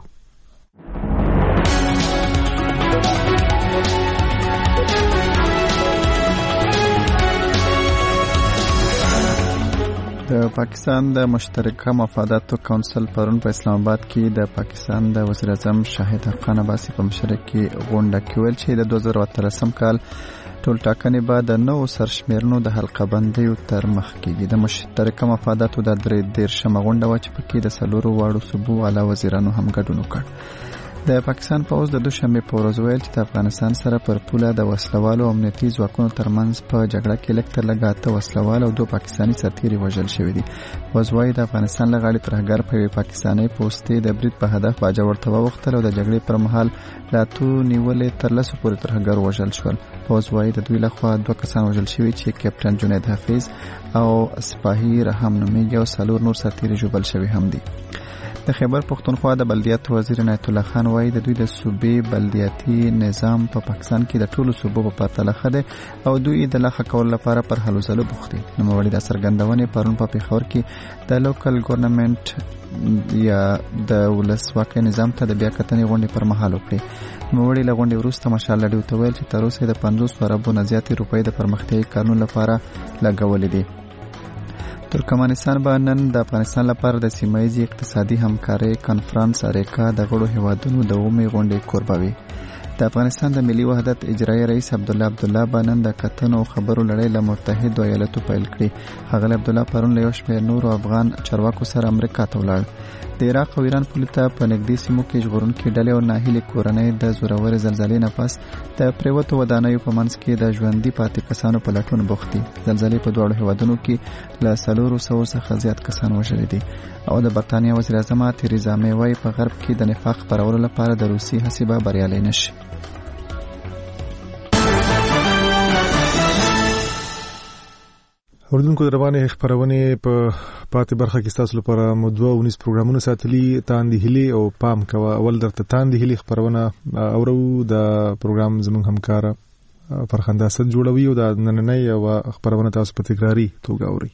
د پاکستان د مشترکه مفاداتو کونسل پرون په اسلام آباد کې د پاکستان د وزیر اعظم شاهد حقان عباسي په مشرۍ کې غونډه کې ویل چې د 2013 کال ټول ټاکنې بعد د نو سرشمیرنو د حلقه بندیو تر مخ کېږي. د مشترکه مفاداتو د 13 غونډه و چې پکې د سلورو واړو صوبو اعلی وزیرانو هم ګډون وکړ. د پاکستان پوځ د دوشنبه په ورځ ویل چې د افغانستان سره پر پوله د وسلوالو امنیتي ځواکونو ترمنځ په جګړه کې لکتر لګاته وسلوال او 2 پاکستاني سرتیري وژل شوی دي. وزوی د افغانستان لغړی ترهګر په پاکستاني پوسټي د برید په هدف باجه ورته وختل او د جګړې پر مهال لاتو نیولې تر لاسو پورې ترهګر وژل شول. وزوی د دوی لخوا 2 کسان وژل شوی چې کیپټن جنید حفیظ او سپاهی رحم نومیږي او سلور نور سرتیري ژوبل شوی هم دي. د خیبر پختونخوا د بلدیاتو وزیر عنایت الله خان وایي د دوی د صوبې بلدیاتي نظام په پاکستان کې د ټولو صوبو په پرتله ښه دی او دوی د لاخه کول لپاره پر هلو ځلو بوخت دي. نوموړي د څرګندونې پرون په پیښور کې د لوکل ګورنمنت یا د ولسواکۍ نظام ته د بیا کتنې غونډې پر مهال وکړي. نوموړي له غونډې وروسته مشال لډیو ته ویل چې تر اوسه د 50 اربو نه زیاتې روپۍ د پرمختیايي کارونو لپاره لګولې دي. ترکمنستان به نن د افغانستان لپاره د سیمایي اقتصادي همکارۍ کانفرنس اریکا د غړو هیوادونو د اومې غونډې کوربه وي. د افغانستان د ملي وحدت اجرایي رئیس عبدالله به نن د کتنو خبرو لړۍ له متحدو ایالاتو پیل کړي. ښاغلی عبدالله پرون له یو شمېر نورو افغان چارواکو سره امریکا ته ولاړ. د عراق او ایران پولې ته په نږدې سیمو کې ژغورونکي ډلې او ناهیلې کورنۍ د زورورې زلزلې نه پس د پریوتو ودانیو په منځ کې د ژوندي پاتې کسانو په لټون بوخت دي. زلزلې په دواړو هیوادونو کې له 400 څخه زیات کسان وژلي دي او د برتانیا وزیر اعظم تریزا مې وايي په غرب کې د نفاق خپرولو لپاره د روسي هڅې به بریالۍ نشي. اوردونکو د روانې خبرونه په پاتې برخه کې تاسو لپاره مو 19 پروګرامونه ساتلي. تاندې هلي او پام کوه. اول درته تاندې هلي خبرونه اورو. د پروګرام زموږ همکار فرخنده اسد جوړوي او د نننۍ او خبرونه تاسو په تکراری توګه اوري.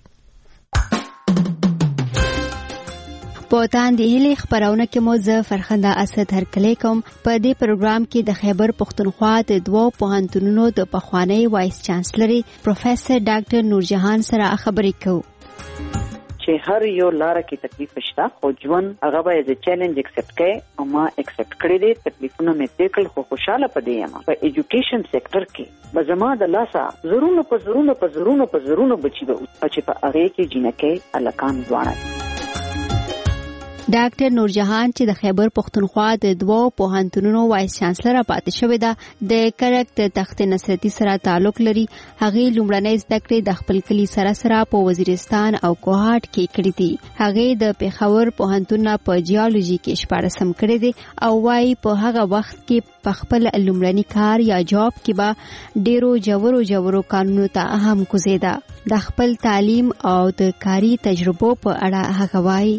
په تاندې هلي خبرونه کې مو زه فرخنده اسد هرکلی کوم. په دې پروګرام کې د خیبر پختونخوا د 2 پوهنتونونو د پخوانی وایس چانسلر پروفیسور ډاکټر نورجهان سره خبرې کوو. چې هر یو لار کې تکلیف شته خو ژوند هغه به از چیلنج اکسپټ کړي او ما اکسپټ کړی دي. تکلیفونه مې تیر کړل خو خوشاله پدې یم. په ایجوکیشن سېکټر کې به زما د لاسه زرونو بچي به چې په هغه کې جنکې الکان ځوانه. ډاکټر نورجهان چې د خیبر پختونخوا د 2 پوهنتونونو وایس چانسلر پاتې شوې ده د کرک د تخت نصرتي سره تعلق لري. هغه لومړنۍ زده کړې د خپل کلی سره په وزیرستان او کوهاټ کې کړې دي. هغه د پیښور پوهنتون په جیولوژي کې 14 کړې دي او وايي په هغه وخت کې په خپل لومړني کار یا جاب کې به ډیرو جوړو قانونو ته هم کوزیدا. د خپل تعلیم او د کاري تجربو په اړه هغه وايي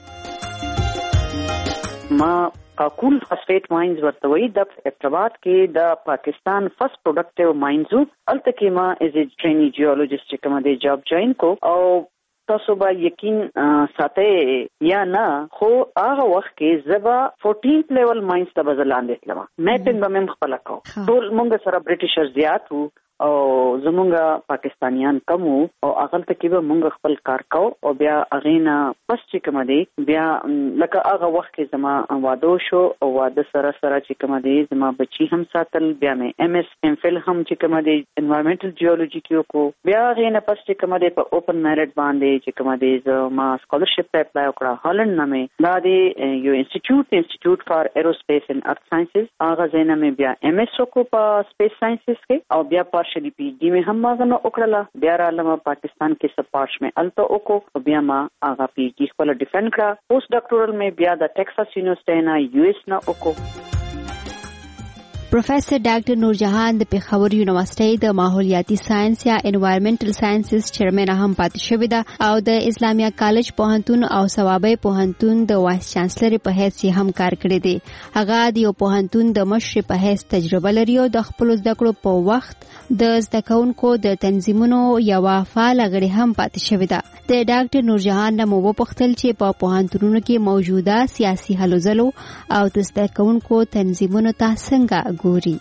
ما کاکول فاسفیټ ماینز ورته وی د ارتباط کې د پاکستان فرست پروډکټیو ماینز الته کې ما از ا ټرینی جیولوجست چې کوم د جاب جوائن کو او تاسو به یقین ساتي یا نه خو هغه وخت کې زبا 14th لیول ماینز ته بزلاندې تلم. میپینګ به مم خپل کو ټول مونږ سره برټیشر زیات وو او زمونږ پاکستانیان کم وو او هغه ته کې به مونږ خپل کار کو او بیا اغینا پس چې کوم دی بیا لکه هغه وخت کې زما واده شو او واده سره چې کوم دی زما بچی هم ساتل. بیا مې ام اس ام فل هم چې کوم دی انوایرنمنټل جیولوژي کې کو. بیا اغینا پس چې کوم دی په اوپن میرټ باندې چې کوم دی زما سکالرشپ ته اپلای وکړه هالند نامې دا دی یو انسټیټیوټ فار ایروسپیس اینڈ ارث ساينسز. هغه زینا مې بیا ام اس کو په سپیس ساينسز کې او بیا پارشلی پی ډی مې هم ماغنه وکړه. بیا رالم پاکستان کې سپارش مې الته وکړو. بیا ما هغه پی ډی خپل ډیفند کړه. پوسټ ډاکټورل مې بیا د ټیکساس یونیورسيټي نه یو اس نه وکړو. پروفیسور ډاکټر نورجهان د پېښور یونیورسيټي د ماحولیاتي ساينس یا انوایرنمنټل ساينسز چیرمن هم پاتې شوې ده او د اسلامیه کالج پوهنتون او ثوابي پوهنتون د وایس چانسلر په حیث هم کار کړی دی. هغه د یو پوهنتون د مشر په حیث تجربه لري او د خپل زده کړو په وخت د زده کوونکو د تنظیمونو یو فعال غړي هم پاتې شوې ده. د ډاکټر نورجهان نو وپوښتل چې په پوهنتونونو کې موجوده سیاسي هلو ځلو او د زده کوونکو تنظیمونو ته څنګه ګوري.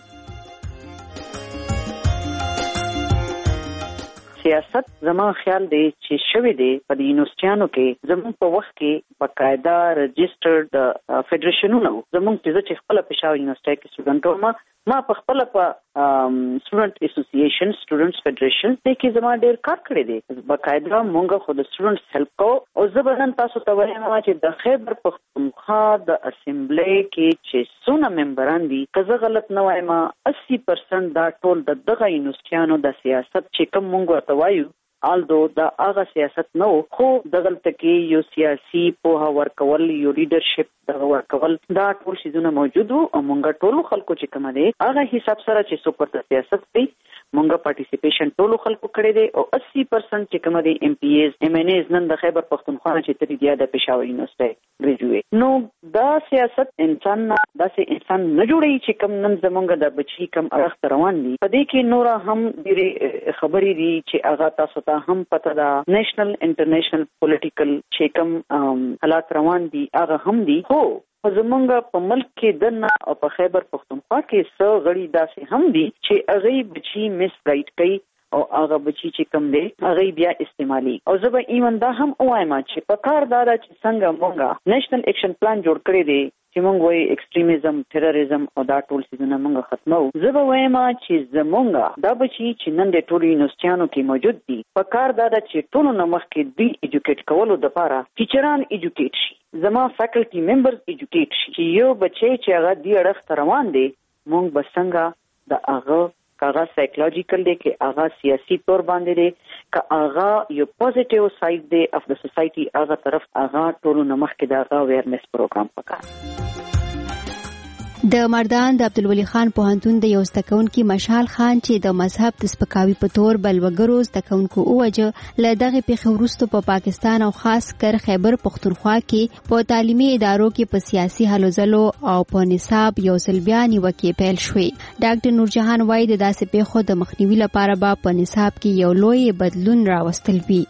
سیاست زما خیال دی چې شوی دی په یونیورسيټانو کې زموږ په وخت کې باقاعده رجسټرډ فدریشنونو زموږ چې خپل پېښور یونیورسيټي کې سټوډنټو ما په خپل په سټوډنټ اسوسییشن سټوډنټس فدریشن کې زما ډېر کار کړی دی. باقاعده مونږ خو د سټوډنټس هیلپ کوو او زه به نن تاسو ته وایم چې د خیبر پښتونخوا د اسمبلی کې چې څونه ممبران دي که زه غلط نه وایم 80% دا ټول دغه یونیورسيټانو د سیاست چې کوم مونږ ورته وایو آلدو دا هغه سیاست نو خو دغلته کې یو سیاسي پوهه ورکول یو لیډرشپ دغه ورکول دا ټول شیزونه موجود وو او مونږ ټول خلکو چې کوم دي هغه حساب سره چې څوک ورته سیاست کوي مونږه پارټیسیپیشن ټول خلکو کړی دی او 80% چې کوم دي ایم پی ایز ایم ان ایز نن د خیبر پښتونخوا چې تری دی د پېښور یونیورسيټي ګریجویټ نو دا سیاست انسان داسې انسان نه جوړي چې کوم نن زمونږ د بچی کم اړخ روان دي په دې کې نور هم ډېری خبرې دي چې هغه تاسو هم پته دا نېشنل انټرنیشنل پولیټیکل چې کوم حالات روان دي هغه هم دي خو زمونږ په ملک کې دنه او په خیبر پښتونخوا کې څو غړي داسې هم دي چې هغه بچي مس رائټ کوي او هغه بچي چې کوم دي هغه بیا استعمالي او زه به ایمن دا هم وایم چې په کار دا چې څنګه مونږه نېشنل اکشن پلان جوړ کړی دی چې مونږ وایي ایکستریمیزم ټیرریزم او دا ټول څیزونه مونږ ختمو. زه به وایم چې زمونږ دا بچي چې نن د ټولو یونیورسيټانو کې موجود دي په کار دا چې ټولو نه مخکې دوی ایجوکیټ کولو دپاره ټیچران ایجوکیټ شي زما فیکلټي ممبرز ایجوکیټ شي چې یو بچی چې هغه دی اړخ ته روان دی مونږ به څنګه د هغه کاغه سایکولوژیکل دی کې هغه سیاسي تور باندې دی که هغه یو پوزټیو ساید دی اف د سوسایټي هغه طرف هغه ټولو نه مخکې د هغه اویرنس پروګرام پکار. د مردان د عبدالولي خان پوهنتون د یو زده کوونکي مشال خان چې د مذهب د سپکاوي په تور بل وګړو زده کوونکو اوجه له دغه پیښې وروسته په پاکستان او خاص کر خیبر پښتونخوا کې په تعلیمي ادارو کې په سیاسي هلو ځلو او په نصاب یو ځل بیا نیوکې پیل شوې. ډاکټر نورجهان وایي د داسې پیښو د مخنیوي لپاره به په نصاب کې یو لوی بدلون راوستل وي.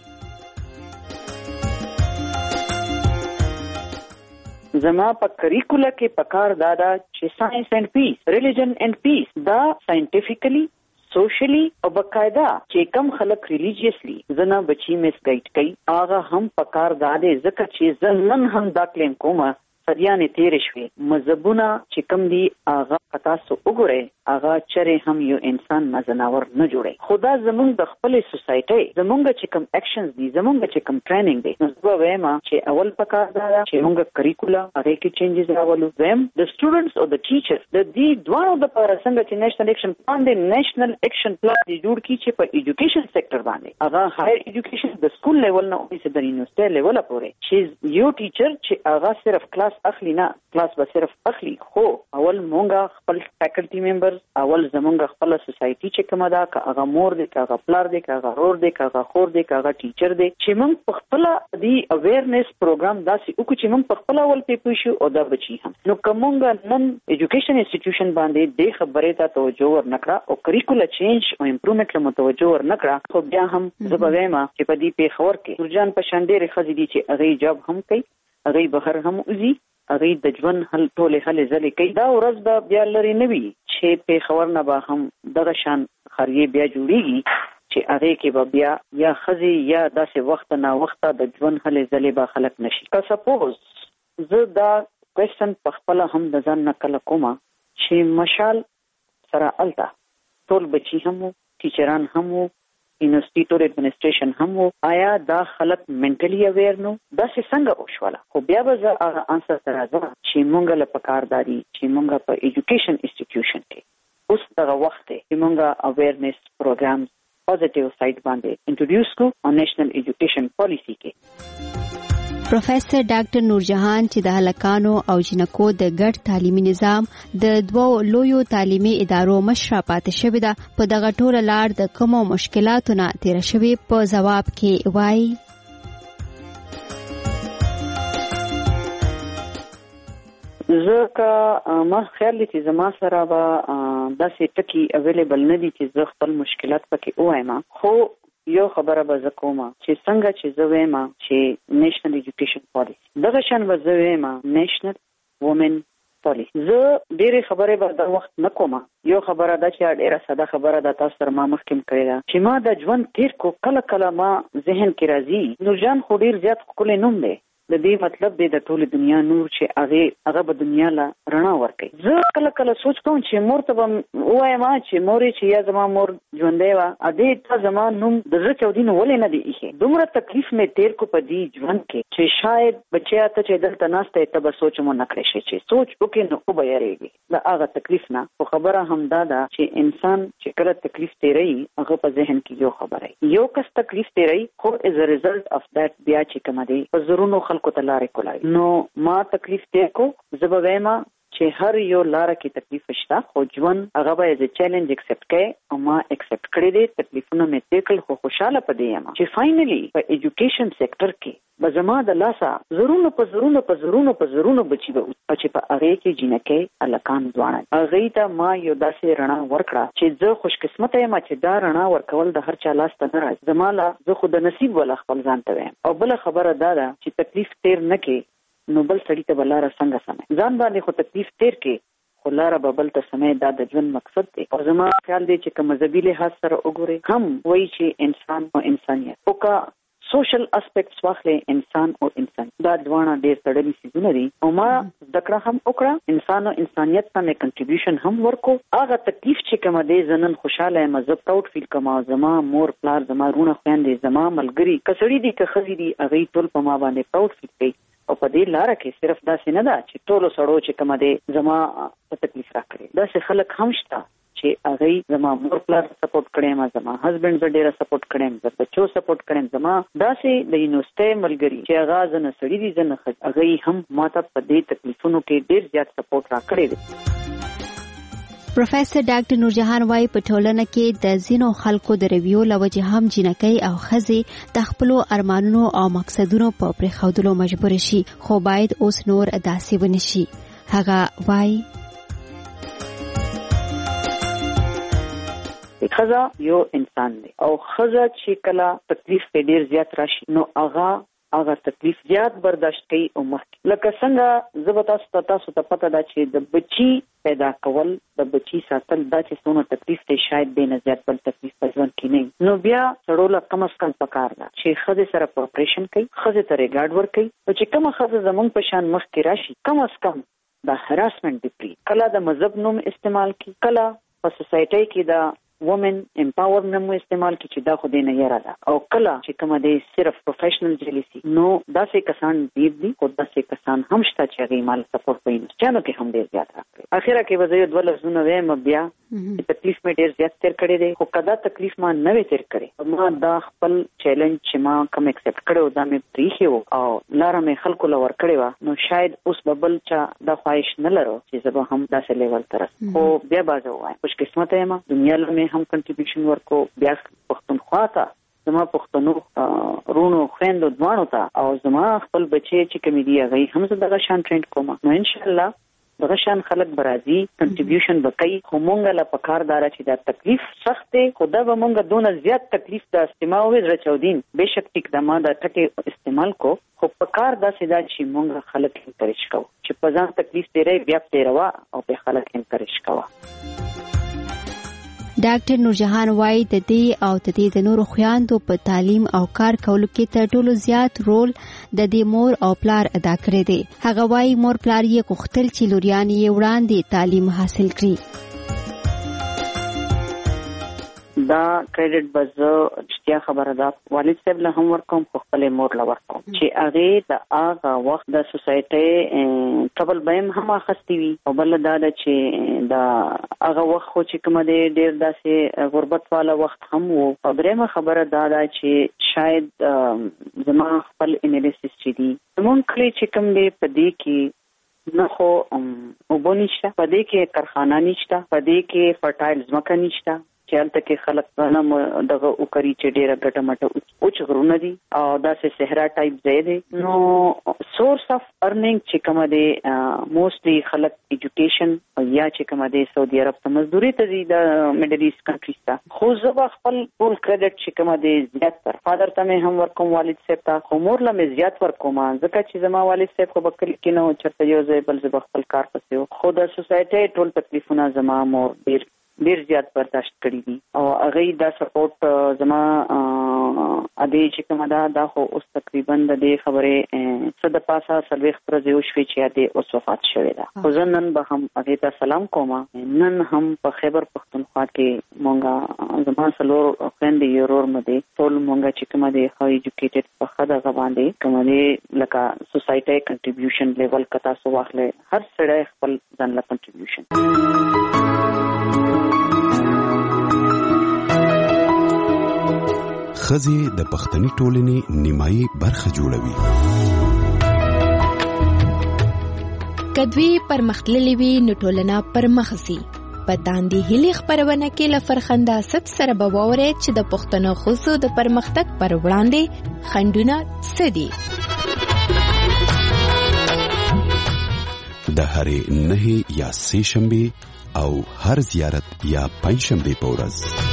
زما په کریکولا کې پکار دادا چې ساينس اینڈ پیس ریلیجن اینڈ پیس دا ساينټیفیکلی سوشلی او بقاعده چې کم خلک ریلیجیسلی زنه بچی مس گایډ کوي هغه هم پکار داده ځکه چې زنن هم دا کلیم کومه صدیانې تیر شوې مذهبونه چې کم دي هغه تاسو وګورئ هغه چرې هم یو انسان مزناور نه جوړي خدا زمونږ د خپل سوسایټي زمونږ چې کم اکشنز دي زمونږ چې کم ټریننګ دي نو زه وایم چې اول پکار دا چې موږ کریکولا هغه کې چینجز راولو زم د سټوډنټس او د ټیچرز د دې دوه د پر څنګه چې نېشنل اکشن پلان دی نېشنل اکشن پلان دی جوړ کی چې په ایجوکیشن سېکټر باندې هغه هایر ایجوکیشن د سکول لیول نه او د یونیورسيټي لیول پورې چې یو ټیچر چې هغه صرف کلاس اخلي نه کلاس به صرف اخلي خو اول مونږه خپل فیکلټي ممبرز اول زمونږ خپل سوسایټي چې کومه ده که هغه مور دی که هغه پلار دی که هغه رور دی که هغه خور دی که هغه ټیچر دی چې مونږ په خپل دی اویرنس پروګرام داسې وکړو چې مونږ په خپل اول پیپو شو او دا بچي هم نو کومګ نن ایجوکیشن انسټیټیوشن باندې د خبرې ته توجه ورنکړه او کریکولا چینج او امپروومنت له متوجه ورنکړه خو بیا هم زبویم چې په دې پیښور کې ترجان په شاندې خزې دي چې هغه جاب هم کوي هغه بهر هم وزي هغه د ژوند حل ټوله حل زلي کوي دا ورځ به بیا لري نه وي چې په خبر نه به هم دغه شان خریه بیا جوړیږي چې هغه کې به بیا یا خزي یا داسې وخت نه وخت د ژوند حل زلي به خلق نشي که سپوز زه دا کوېسچن په خپل هم د ځان نقل کوم چې مشال سره التا ټول بچي هم ټیچران هم یونیورسيټي ټول اډمنسټریشن هم آیا دا خلک منټلی اویر نو دا څنګه وشوله خو بیا به زه هغه انسر ته راځم چې مونږ له پکارداري چې مونږ په ایجوکیشن انسټیټیوشن کې اوس دغه وخت چې مونږ اویرنس پروګرام پوزټیو سایت باندې انټروډیوس کو او نېشنل ایجوکیشن پالیسی کې پروفیسور ډاکټر نورجهان چې د هلکانو او جنکو د ګډ تعلیمي نظام د دوو لویو تعلیمي ادارو مشره پاتې شوې ده په دغه ټوله لار د کومو مشکلاتو نه تېره شوې په ځواب کې وایي زه ما خیال دی چې زما سره به داسې ټکي اویلیبل نه دي چې زه خپل مشکلات پکې ووایم خو یو خبره به زه کوم چې څنګه چې زه وایم چې نېشنل ایجوکیشن پالیسي دغه شان به زه وایم نېشنل وومن پالیسي زه ډېرې خبرې به دا وخت نه کوم یو خبره ده چې ډېره ساده خبره ده تاسو سره ما مخکې کړې ده چې ما د ژوند تیر کو کله کله ما ذهن کې راځي نورجان خو ډېر زیات ښکلی نوم دی د دې مطلب دی د ټولې دنیا نور چې هغه به دنیا له رڼا ورکوي زه کله کله سوچ کوم چې مور ته به ووایم چې مورې چې یا زما مور ژوندی وه ادې ته زما نوم د زړه چاودین ولې نه دی ایښی دومره تکلیف مې تیر کو په دې ژوند کې چې شاید بچیا ته چې دلته ناسته یې ته به سوچ مو نه کړی شي چې سوچ وکړې نو خو به یارېږي د هغه تکلیف نه خو خبره همدا ده چې انسان چې کله تکلیف تیروي هغه په ذهن کې یو خبره یو کس تکلیف تیروي خو از ا ریزلټ اف دیٹ بیا چې کومه دی په زرونو خلکو ته لارې کولاوي نو ما تکلیف تیر کو زه به وایم چې هر یو لاره کې تکلیف شته خو ژوند هغه به از ا چیلنج اکسپټ کړي او ما اکسپټ کړی دی تکلیفونه مې تیر کړل خو خوشحاله په دې یم چې فاینلی په ایجوکیشن سیکټر کې به زما د لاسه زرونو په زرونو په زرونو په زرونو بچي به چې په هغې کې جینکۍ هلکان ځوانان هغې ته ما یو داسې رڼا ورکړه چې زه خوش قسمته یم چې دا رڼا ورکول د هر چا لاس ته نه راځي زما لا زه خو د نصیب والا خپل ځان ته وایم او بله خبره دا ده چې تکلیف تیر نه کې نو بل سړي ته به لاره څنګه سمه ځان باندې خو تکلیف تیر کې خو لاره به بل ته سمه دا د ژوند مقصد دی او زما خیال دی چې که مذهبي لحاظ سره وګورئ هم وایي چې انسان او انسانیت او که سوشل اسپیکټس واخلې انسان او انسان دا دواړه ډېر تړلي څیزونه دي او ما زده کړه هم وکړه انسان او انسانیت ته مې کنټریبیوشن هم ورکو هغه تکلیف چې کومه دی زه نن خوشحاله یم زه پراوډ فیل کوم زما مور پلار زما رونه خویندې زما ملګري که سړي دي که ښځې دي هغوی ټول په ما باندې پراوډ فیل کوي او په دې لاره کې صرف داسې نه ده چې ټولو سړو چې کومه دی زما په تکلیف راکړي داسې خلک هم شته چې هغوی زما مور پلار سپورټ کړی یم زما هسبینډ زه ډېره سپورټ کړی یم زه بچو سپورټ کړی یم زما داسې د یونیورسټۍ ملګري چې هغه زه نه سړي دي زه نه ښځې هغوی هم ما ته په دې تکلیفونو کې ډېر زیات سپورټ راکړی دی پروفیسور ډاکټر نورجهان وايي په ټولنه کې د ځینو خلکو د رویو له وجې هم جنکۍ او ښځې د خپلو ارمانونو او مقصدونو په پرېښودلو مجبور شي خو باید اوس نور داسې ونه شي هغه وايي ښځه یو انسان دی او ښځه چې کله تکلیف په ډېر زیات راشي نو هغه تکلیف زیات برداشت کوي او مخکې لکه څنګه زه به تاسو ته پته ده چې د بچي پیدا کول د بچي ساتل دا چې څومره تکلیف دی شاید بې نه زیات بل تکلیف په ژوند کې نه نو بیا سړو له کم از کم پکار ده چې ښځې سره کوپریشن کوي ښځې ته ریګارډ ورکوي نو چې کومه ښځه زموږ په شان مخکې راشي کم از کم د هراسمنټ دی پرې کله د مذهب نوم استعمال کی کله په سوسایټۍ کې د وومن امپاور نوم استعمال کی چې دا خو دې نه یاره ده او کله چې کومه دی صرف پروفیشنل جیلیسی نو داسې کسان ډېر دي خو داسې کسان هم شته چې هغوی مال سپورټ په یونیورسټیانو کې هم ډېر زیات راکړي اخره کې به زه یو دوه لفظونه وایم بیا چې تکلیف مې ډېر زیات تیر کړی دی خو که دا تکلیف ما نه وی تیر کړی ما دا خپل چیلنج چې ما کوم اکسپټ کړی و دا مې پرېښی و او لاره مې خلکو له ورکړې وه نو شاید اوس به بل چا دا خواهش نه لرو چې زه به هم داسې لیول ته رسم خو بیا به زه ووایم خوش قسمته یم دنیا له مې هم کنټریبیوشن ورکو بیا پښتونخوا ته زما پښتنو رونو خویندو دواړو ته او زما خپل بچی چې کومې دي هغوی هم زه دغه شان ټرینډ کوم نو انشاءالله دغه شان خلک به راځي کنټریبیوشن به کوي خو مونږ له پکار داره چې دا تکلیف سخت دی خو دا به مونږ دونه زیات تکلیف د استعمال وي زړه چاودین بېشک ټیک دا ما دا ټکې استعمال کو خو پکار داسې دا چې مونږ خلک انکریج کوو چې په ځان تکلیف تیری بیا تیروا او په خلک انکریج کوه ډاکټر نورجهان وايي د دې او د دې د نورو خویندو په تعلیم او کار کولو کې تر ټولو زیات رول د دې مور او پلار ادا کړی دی هغه وايي مور پلار یې غوښتل چې لوریان یې وړاندې تعلیم حاصل کړي دا کریډټ به زه رښتیا خبره ده والد صاحب له هم ورکوم خو خپلې مور له ورکوم چې هغې د هغه وخت د سوسایټۍ ټبل به هم اخیستې وي او بله دا ده چې د هغه وخت خو چې کومه دی ډېر داسې غربت والا وخت هم و او درېیمه خبره دا ده چې شاید زما خپل انالیسس چې دي زمونږ کلی چې کوم دی په دې کې نه خو اوبه نشته، په دې کې کارخانه نشته، په دې کې فرټایل ځمکه نشته چې هلته کې خلک نه دغه وکړي چې ډېره ګټه مټه اوچ غرونه دي او داسې صحرا ټایپ ځای دی. نو سورس اف ارننګ چې کومه دی موستلی خلک ایجوکیشن یا چې کومه دی سعودي عرب ته مزدوري ته ځي د میډل ایسټ کنټریز ته. خو زه به خپل ټول کریډټ چې کومه دی زیات تر فادر ته مې هم ورکوم، والد صاحب ته، خو مور له مې زیات ورکوم ځکه چې زما والد صاحب خو به کلي کې نه و، چېرته یو ځای بل زه به خپل کار پسې و. خو د سوسایټۍ ټول تکلیفونه زما مور ډیر زیات برداشت کړی دي او هغه دا سپورټ زما اده چې کومه دا خو اوس تقریبا د دې خبرې څه د پاسه سلوي خبره یو شوي چې د اوس وفات شوې ده. خو زه نن به هم هغه ته سلام کوم. نن هم په خیبر پښتونخوا کې مونږه زما څلور خويندې یورور مده ټول مونږه چې کومه دی خو ایجوکیټډ په خدا غواندې کومه دی لکه سوسایټي کنټریبیوشن لیول کتا سو واخلې هر سړی خپل ځان له کنټریبیوشن. ښځې د پښتني ټولنې نیمایي برخه جوړوي. کدوی پرمختللې وي نو ټولنه پرمخ ځي. په داندې هلي خبرونه کې له فرخنده ست سره به واورئ چې د پښتنو ښځو د پرمختګ پر وړاندې خنډونه څه دي. د هرې 9 یا 3 شنبې او هر زیارت یا 5 شنبې په ورځ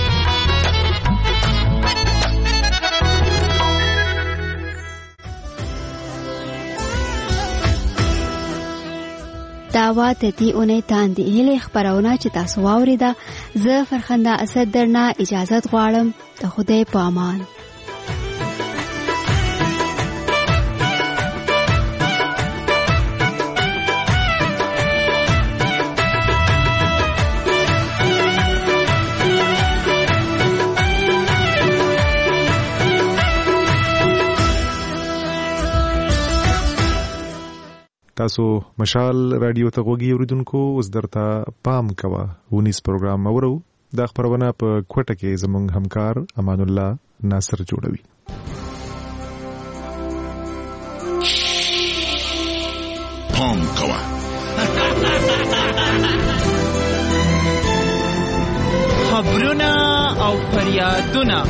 داوا ته دی اونې تاندې هلي خبرونه چې تاسو واوریدا. زه فرخنده اسد درنه اجازه غواړم. ته خدای په امان. تاسو مشال رادیو ته غوږی اوریدونکو، اوس درته پام کوه ونیس پروګرام اورو. دا خبرونه په کوټه کې زموږ همکار امان الله ناصر جوړوي. پام کوه خبرونه او فریادونه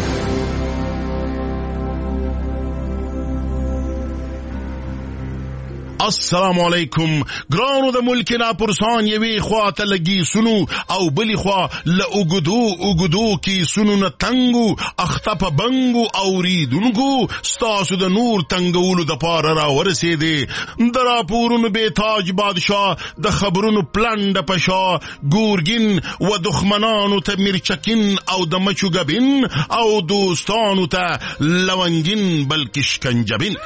السلام علیکم. ګرانو د ملک نا پرسان یوی خوا ته لګي سنو او بلی خوا ل اوګدو کی سنو نه تنګو اخته په بنګو او ریدونکو ستاسو د نور تنګولو د پار را ورسېده. درا پورونو به تاج بادشاه د خبرونو پلند پشا ګورګین و دښمنانو ته مرچکین او د مچوګبین او دوستانو ته لونګین بلکې شکنجبین.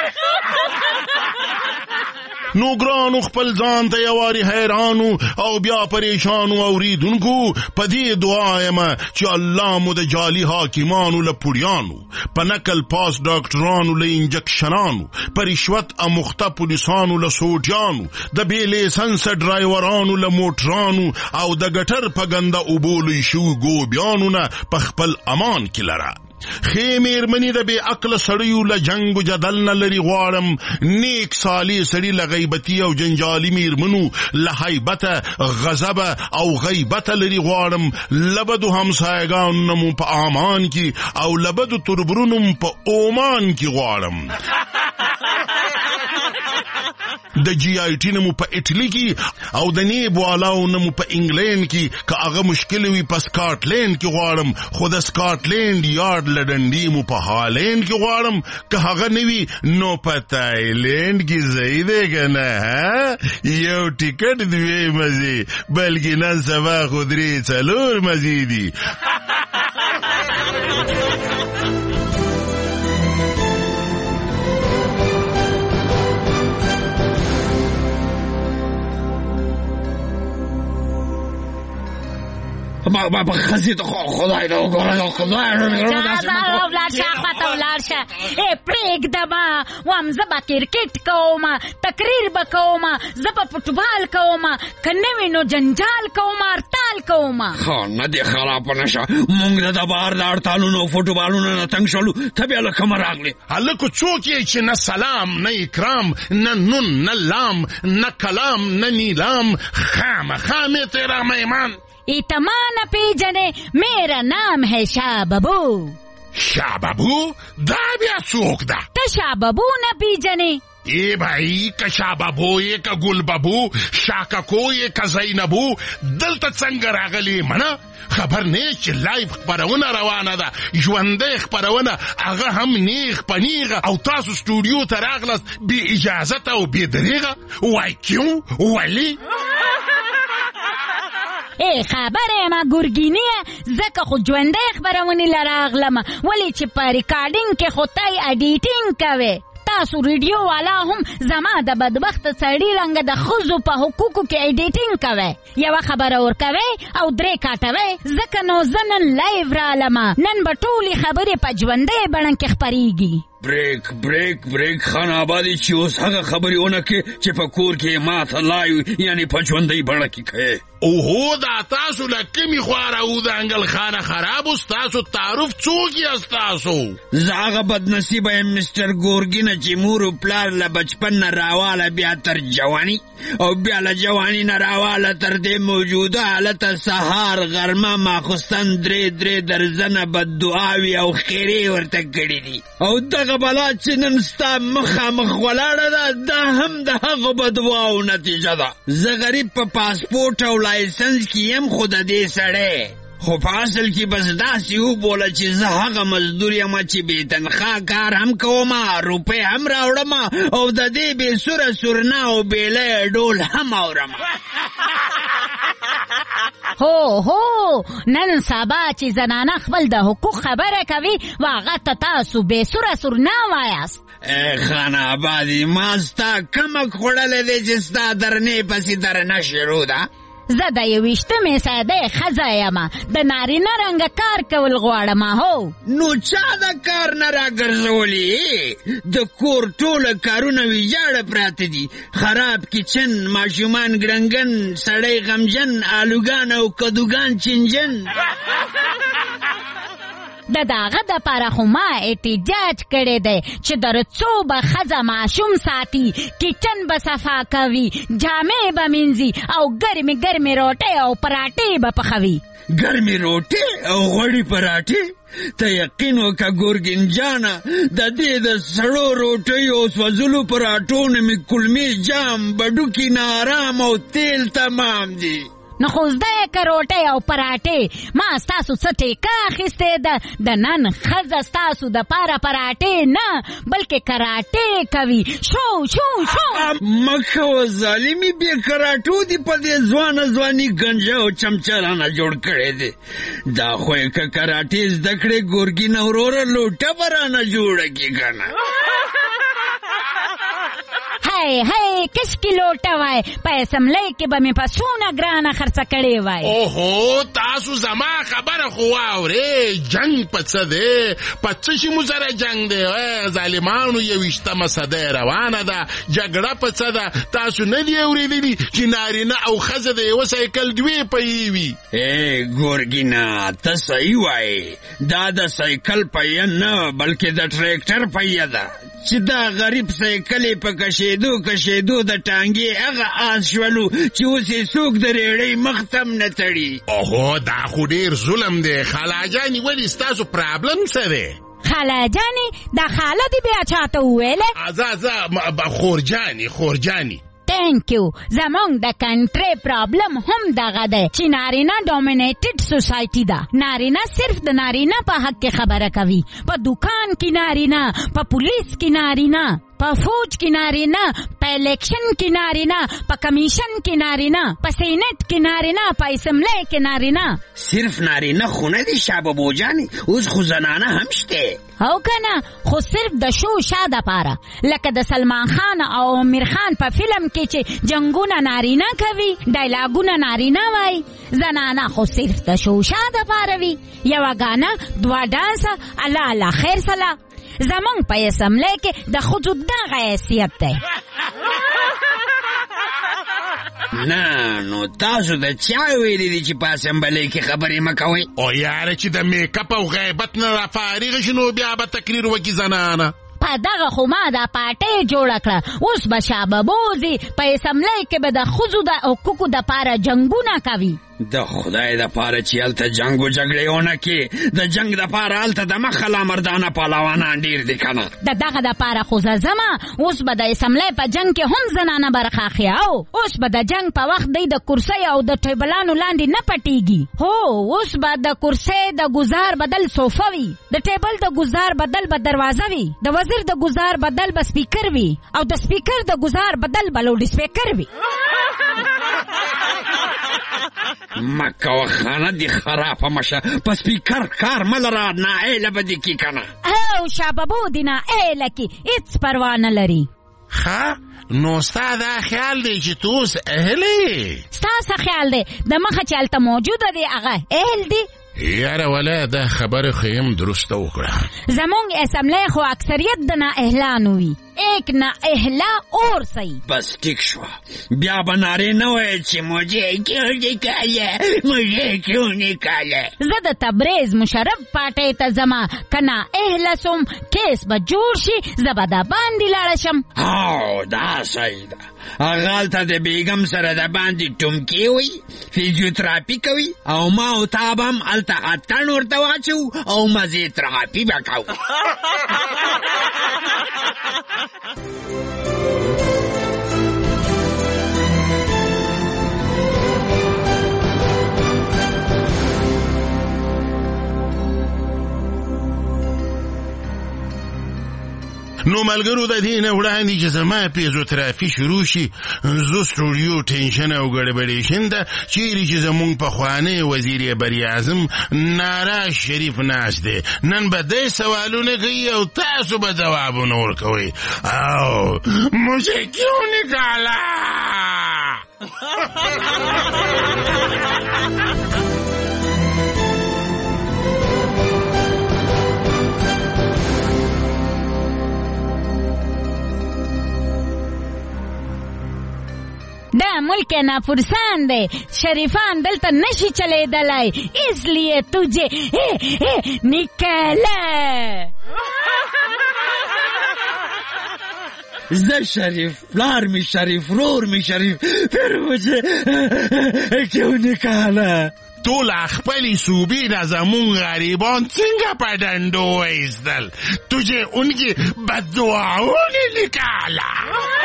نو ګرانو خپل ځان ته یواري حیرانو او بیا پریشانو اوریدونکو په دې دعا یم چې الله مو د جعلي حاکمانو له پوړیانو په نقل پاس ډاکټرانو له انجکشنانو په رشوت اموخته پولیسانو له سوجانو د بې لیسنس ډرایورانو له موټرانو او د ګټر په ګنده اوبو شو ګوبیانو نه په خپل امان کې لره. خیمیر منی د بے عقل سړیو له جنگ و جدل نه لري غواړم. نیک سالی سړی له غیبتی او جنجالی میرمنو له هیبت غضب او غیبت لري غواړم. لبدو همسایگان نمو په امان کی او لبدو تربرونم په اومان کی غواړم. د جی آی ټی نمو په اټلی کې او د نیب والاو نمو په انګلند کې که هغه مشکل وي په سکاټلند کې غواړم. خو د سکاټلند یارد لډنډي مو په هالند کې غواړم. که هغه نوي نو په تایلند کې ځای دی که نه یو ټیکټ دوی مزې بلکې نن سبا خو 3-4 مزې دي. بابا خزي خدای دا وګوره خدای ولاړ شه خواته ولاړ شه پرېږده به وام زه به کرکټ کوم تقریر به کوم زه به فوټبال کوم که نه وي نو جنجال کوم هړتال کوم نه دې خرابه نه شه موږ د بهر د هړتالونو فوټبالونو نه تنګ شولو ته بیا له کومه راغلې هلکو څوک یې چې نه سلام نه اکرام نه نون نه لام نه کلام نه نیلام خامخا مې تیرا مهمان اتما نہ پیجنے میرا نام ہے شاہ بابو شاہ بابو دا بیا څوک دا ته شاہ بابو نہ پیجنے اے بھائی که شاہ بابو یې که ګل بابو شاککو یې که زینبو دلته څنګه راغلی منه خبر نه چې لایف خبرونه روانه ده ژوندۍ خبرونه هغه هم نیغ په نیغه او تاسو سټوډیو ته راغلاست بې اجازته او بې دریغه وای کیوں ولی خبره ما ګورګینیه ځکه خو ژوندۍ خبرونې لراغلم ولې چې په ریکارډینګ کې خو تای اډیټینګ کوي تاسو ریډیو والا هم زما د بدبخت سړي رنګ د ښځو په حقوقو کې اډیټینګ کوي یوه خبره ورکوي او درې کاټوي ځکه نو زه نن لایو رالم نن به ټولې خبرې په ژوندۍ بڼه کې خپریږي بریک بریک بریک خان آبادی چې اوس هغه خبرې ونه کې چې په کور کې ماته لایو یعنی په ژوندۍ بڼه کې کوي اوهو دا تاسو له کومې خوا راوځه انګل خانه خراب اوس تاسو تعارف څوک یاست تاسو زه هغه بدنصیبه یم مسټر ګورګینه چې مور و پلار له بچپن نه راواله بیا تر جواني او بیا له جواني نه راواله تر دې موجوده حالته سهار غرمه ماخوستن درې درزنه بددعاوي او خیرې ورته کړي دي او دغه بلا چې نن ستا مخامخ ولاړه ده دا هم د هغو بددعاو نتیجه ده زه غریب په پاسپورټ او لایسنس کې یم خو د دې سړی خو په اصل کې بس داسې وبوله چې زه هغه مزدور یم چې بې تنخوا کار هم کوم روپۍ هم راوړم او د دې بې سوره سورنا او بیلی ډول هم اورم هو نن سبا چې زنانه خپل د حقوق خبره کوي واغه ته تاسو بې سوره سورنا وایاست خان آبادي ما ستا کمک خوړلی دی چې ستا درنې پسې درنه شروع ده زه د 21مې ساده ښځه یم د نارینه رنګه کار کول غواړم هو نو چا د کار نه راګرځولي د کور ټوله کارونه ویجاړه پراته دي خراب کچن ماشومان ګړنګن سړی غمجن آلوګان او کدوګان چنجن د داغه د پاره خو ما احتجاج کړی دی چې در څو به ښځه ماشوم ساتي کچن به صفا کوي جامې به مینځي او ګرمې روټۍ او پراټې به پخوي ګرمې روټۍ او غوړي پراټې ته یقین وکړه ګورګین جانه د دې د سړو روټیو او سوځلو پراټو نه مې کولمې جام بډوکي نه ارام او تیل تمام دي نو خو زده یې که روټۍ او پراټې ما ستاسو څه ټیکه اخیستې ده د نن ښځه ستاسو دپاره پراټې نه بلکې کراټې کوي شو مه کوه ظالمي بې کراټو دي په دې ځواني ګنجه او چمچه رانه جوړ کړی دی دا خو یې که کراټې زده کړې ګورګینه وروره لوټه به رانه جوړه کړي که نه هی کشکی لوټه وای په اسمبلی کې به مې پسونه ګرانه خرڅه کړې وای اوهو تاسو زما خبره خو واورې جنگ په څه دی په څه شي مو سره جنگ دی ظالمانو 21مه صدۍ روانه ده جګړه په څه ده تاسو نه دي اورېدلي چې نارینه او ښځه د یوه سایکل دوې پهیې وي ګورګینه ته صحیح وایې دا د سایکل پهیه نه بلکې د ټریکټر پهیه ده چې دا غریب سایکل په کشیدو د ټانګې هغه آس شولو چې اوس یې څوک د ریړۍ مخ ته نه تړي اوهو دا خو ډېر ظلم دی خالاجانې ولې ستاسو پرابلم څه دی خالاجانې دا خاله دې بیا چاته وویلې خورجانې تینکیو زمونږ د کنټري پرابلم هم دغه دی چې نارینه ډومینیټډ سوسایټي ده نارینه صرف د نارینه په حق کې خبره کوي په دکان کې نارینه په پولیس کې نارینه په فوج کې نارینه په الیکشن کې نارینه په کمیشن کې نارینه په سینټ کې نارینه په اسمبلی کې نارینه صرف نارینه خو نه دي شابه جانې اوس خو زنانه هم شته او کنه خو صرف د شو شاده پاره لکه د سلمان خان او امیر خان په فلم کې چې جنگونه نارینه کوي ډایلاګونه نارینه وای زنانه خو صرف د شوشا د پاره وي، یوه ګانا، دوه ډانسه، الله الله خیر سلا. زمونږ په اسمبلی کې د ښځو دغه حیثیت دی. نه نو تاسو د چا ویلي دي چې په اسمبلی کې خبرې مه کوئ؟ او یاره چې د میک اپ او غیبت نه را فارغ شي نو بیا به تقریر وکړي زنانه. په دغه خو ما دا پارټۍ جوړه کړه، اوس به شابهبوزي په اسمبلی کې به د ښځو د حقوقو دپاره جنګونه کوي. د خدای دپاره چې هلته جنګ و جګړې ونه کړي، د جنګ دپاره هلته د مخه لا مردانه پهلوانان ډېر دي که نه؟ د دغه دپاره خو زه ځمه، اوس به د اسمبلی په جنګ کې هم زنانه برخه اخلي، او اوس به د جنګ په وخت دی د کرسۍ او د ټیبلانو لاندې نه پټېږي. هو اوس به د کرسۍ د ګزار بدل صوفه وي، د ټیبل د ګزار بدل به دروازه وي، د وزیر د ګزار بدل به سپیکر وي، او د سپیکر د ګزار بدل به لوډ سپیکر وي. مکه و خانه دی خرافه مشه، په سپیکر کار مه لره، ناایله به دې کي که نه؟ او شابهبو دې ناایله کې هېڅ پروا نه لري. ښه نو ستا دا خیال دی چې تو اوس اهل یې؟ ستا څه خیال دی؟ د مخه چې هلته موجوده دی هغه اهل دی؟ یاره ولا دا خبره خو یم درسته وکړه. زمونږ اسمبلی خو اکثریت د نااهلانو وي، ایک نااهله اور صحیح. بس ټیک شوه، بیا به نارې نه وایې چې مجھے کیوں نکاله، مجھے کیوں نکاله. زه د تبریز مشرف پارټۍ ته ځمه، که نااهله سوم کیس به جوړ شي، زه به دا باندې لاړه شم. او دا صحیح ده، هغه هلته د بیګم سره د باندې ټومکې وي، فیزیوتراپي کوي، او ما او تا به هم هلته اتڼ ورته واچو او مزې تراپي به کوو. نو ملګرو د دې نه وړاندې چې زما فیزیوتراپي شروع شي، زه سټوډیو ټینشن او ګډوډېشن ده چیرې چې زمونږ پخوانی وزیر براعظم ناراض شریف ناست دی، نن به دی سوالونه کوي او تاسو به ځوابونه ورکوئ. او مجھے کیوں نکالا؟ دا ملک ناپرسان دے، شریفان دلتا نشی چلے دلائی، اس لیے تجھے نکالا. زه شریف، پلار می شریف، رور می شریف، پھر مجھے کیوں نکالا؟ ټول خپلې صوبې نه زمونږ غریبان څنګه په ډنډو وایستل، تجھے ان کی بددعاؤں نے نکالا.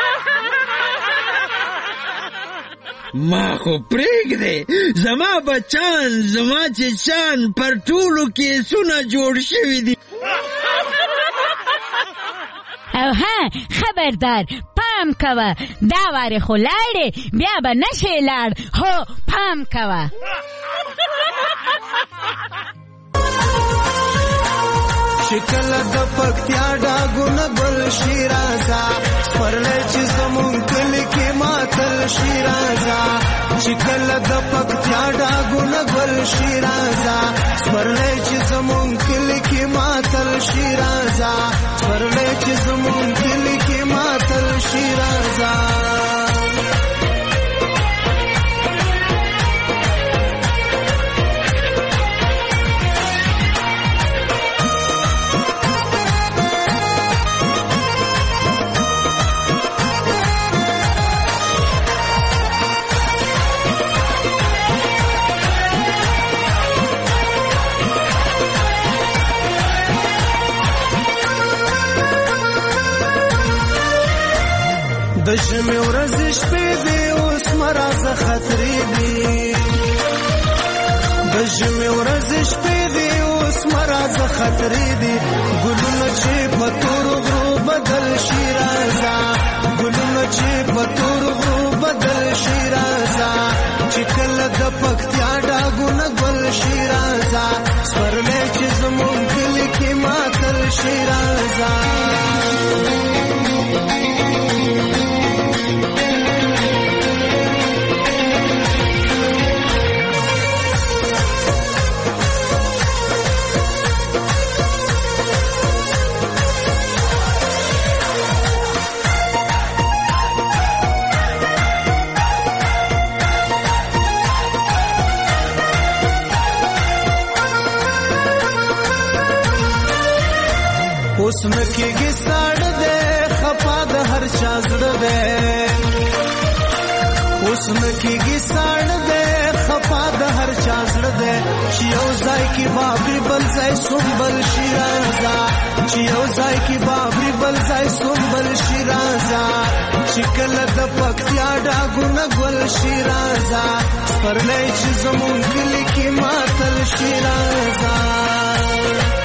ما خو پرېږدې، زما بچان، زما چچان پر ټولو کیسونه جوړ شوي دي. او ها خبردار، پام کوه، دا وارې خو لاړې بیا به نشې لاړ، هو پام کوه. شکل د پکتیا ډاګونه ګل شیرازا، سپرلی چې زمونږ کلي کې ماتل شیرازا. شکل د پکتیا ډاګونه ګل شیرازا، سپرلی چې زمونږ کلي کې ماتل شیرازا. سپرلی چې زمونږ کلي کې ماتل شیرازا. د ژمي ورځې شپې دي اوس مرازه خطرې دي، د ژمي ورځې شپې دي اوس مرازه خطرې دي. ګلونه چې په تورو غرو بدل شي رازا، ګلونه چې په تورو غرو بدل شي رازا. چې کله د پکتیا ډاګونه ګل شي رازا، سپرلی چې زمونږ کلي کې ماتل شي رازا. اوس نکېږي ساړه دی خفا د هر چا زړه دی اوس نکېږي ساړه دی خفا د هر چا زړه دی چې یو ځای کې بابري بل ځای سنبل شي راځه چې یو ځای کې بابري بل ځای سنبل شي راځه چې کله د پکتیا ډاګونه ګل شي راځه سپرلی چې زمونږ کلي کې ماتل شي راځه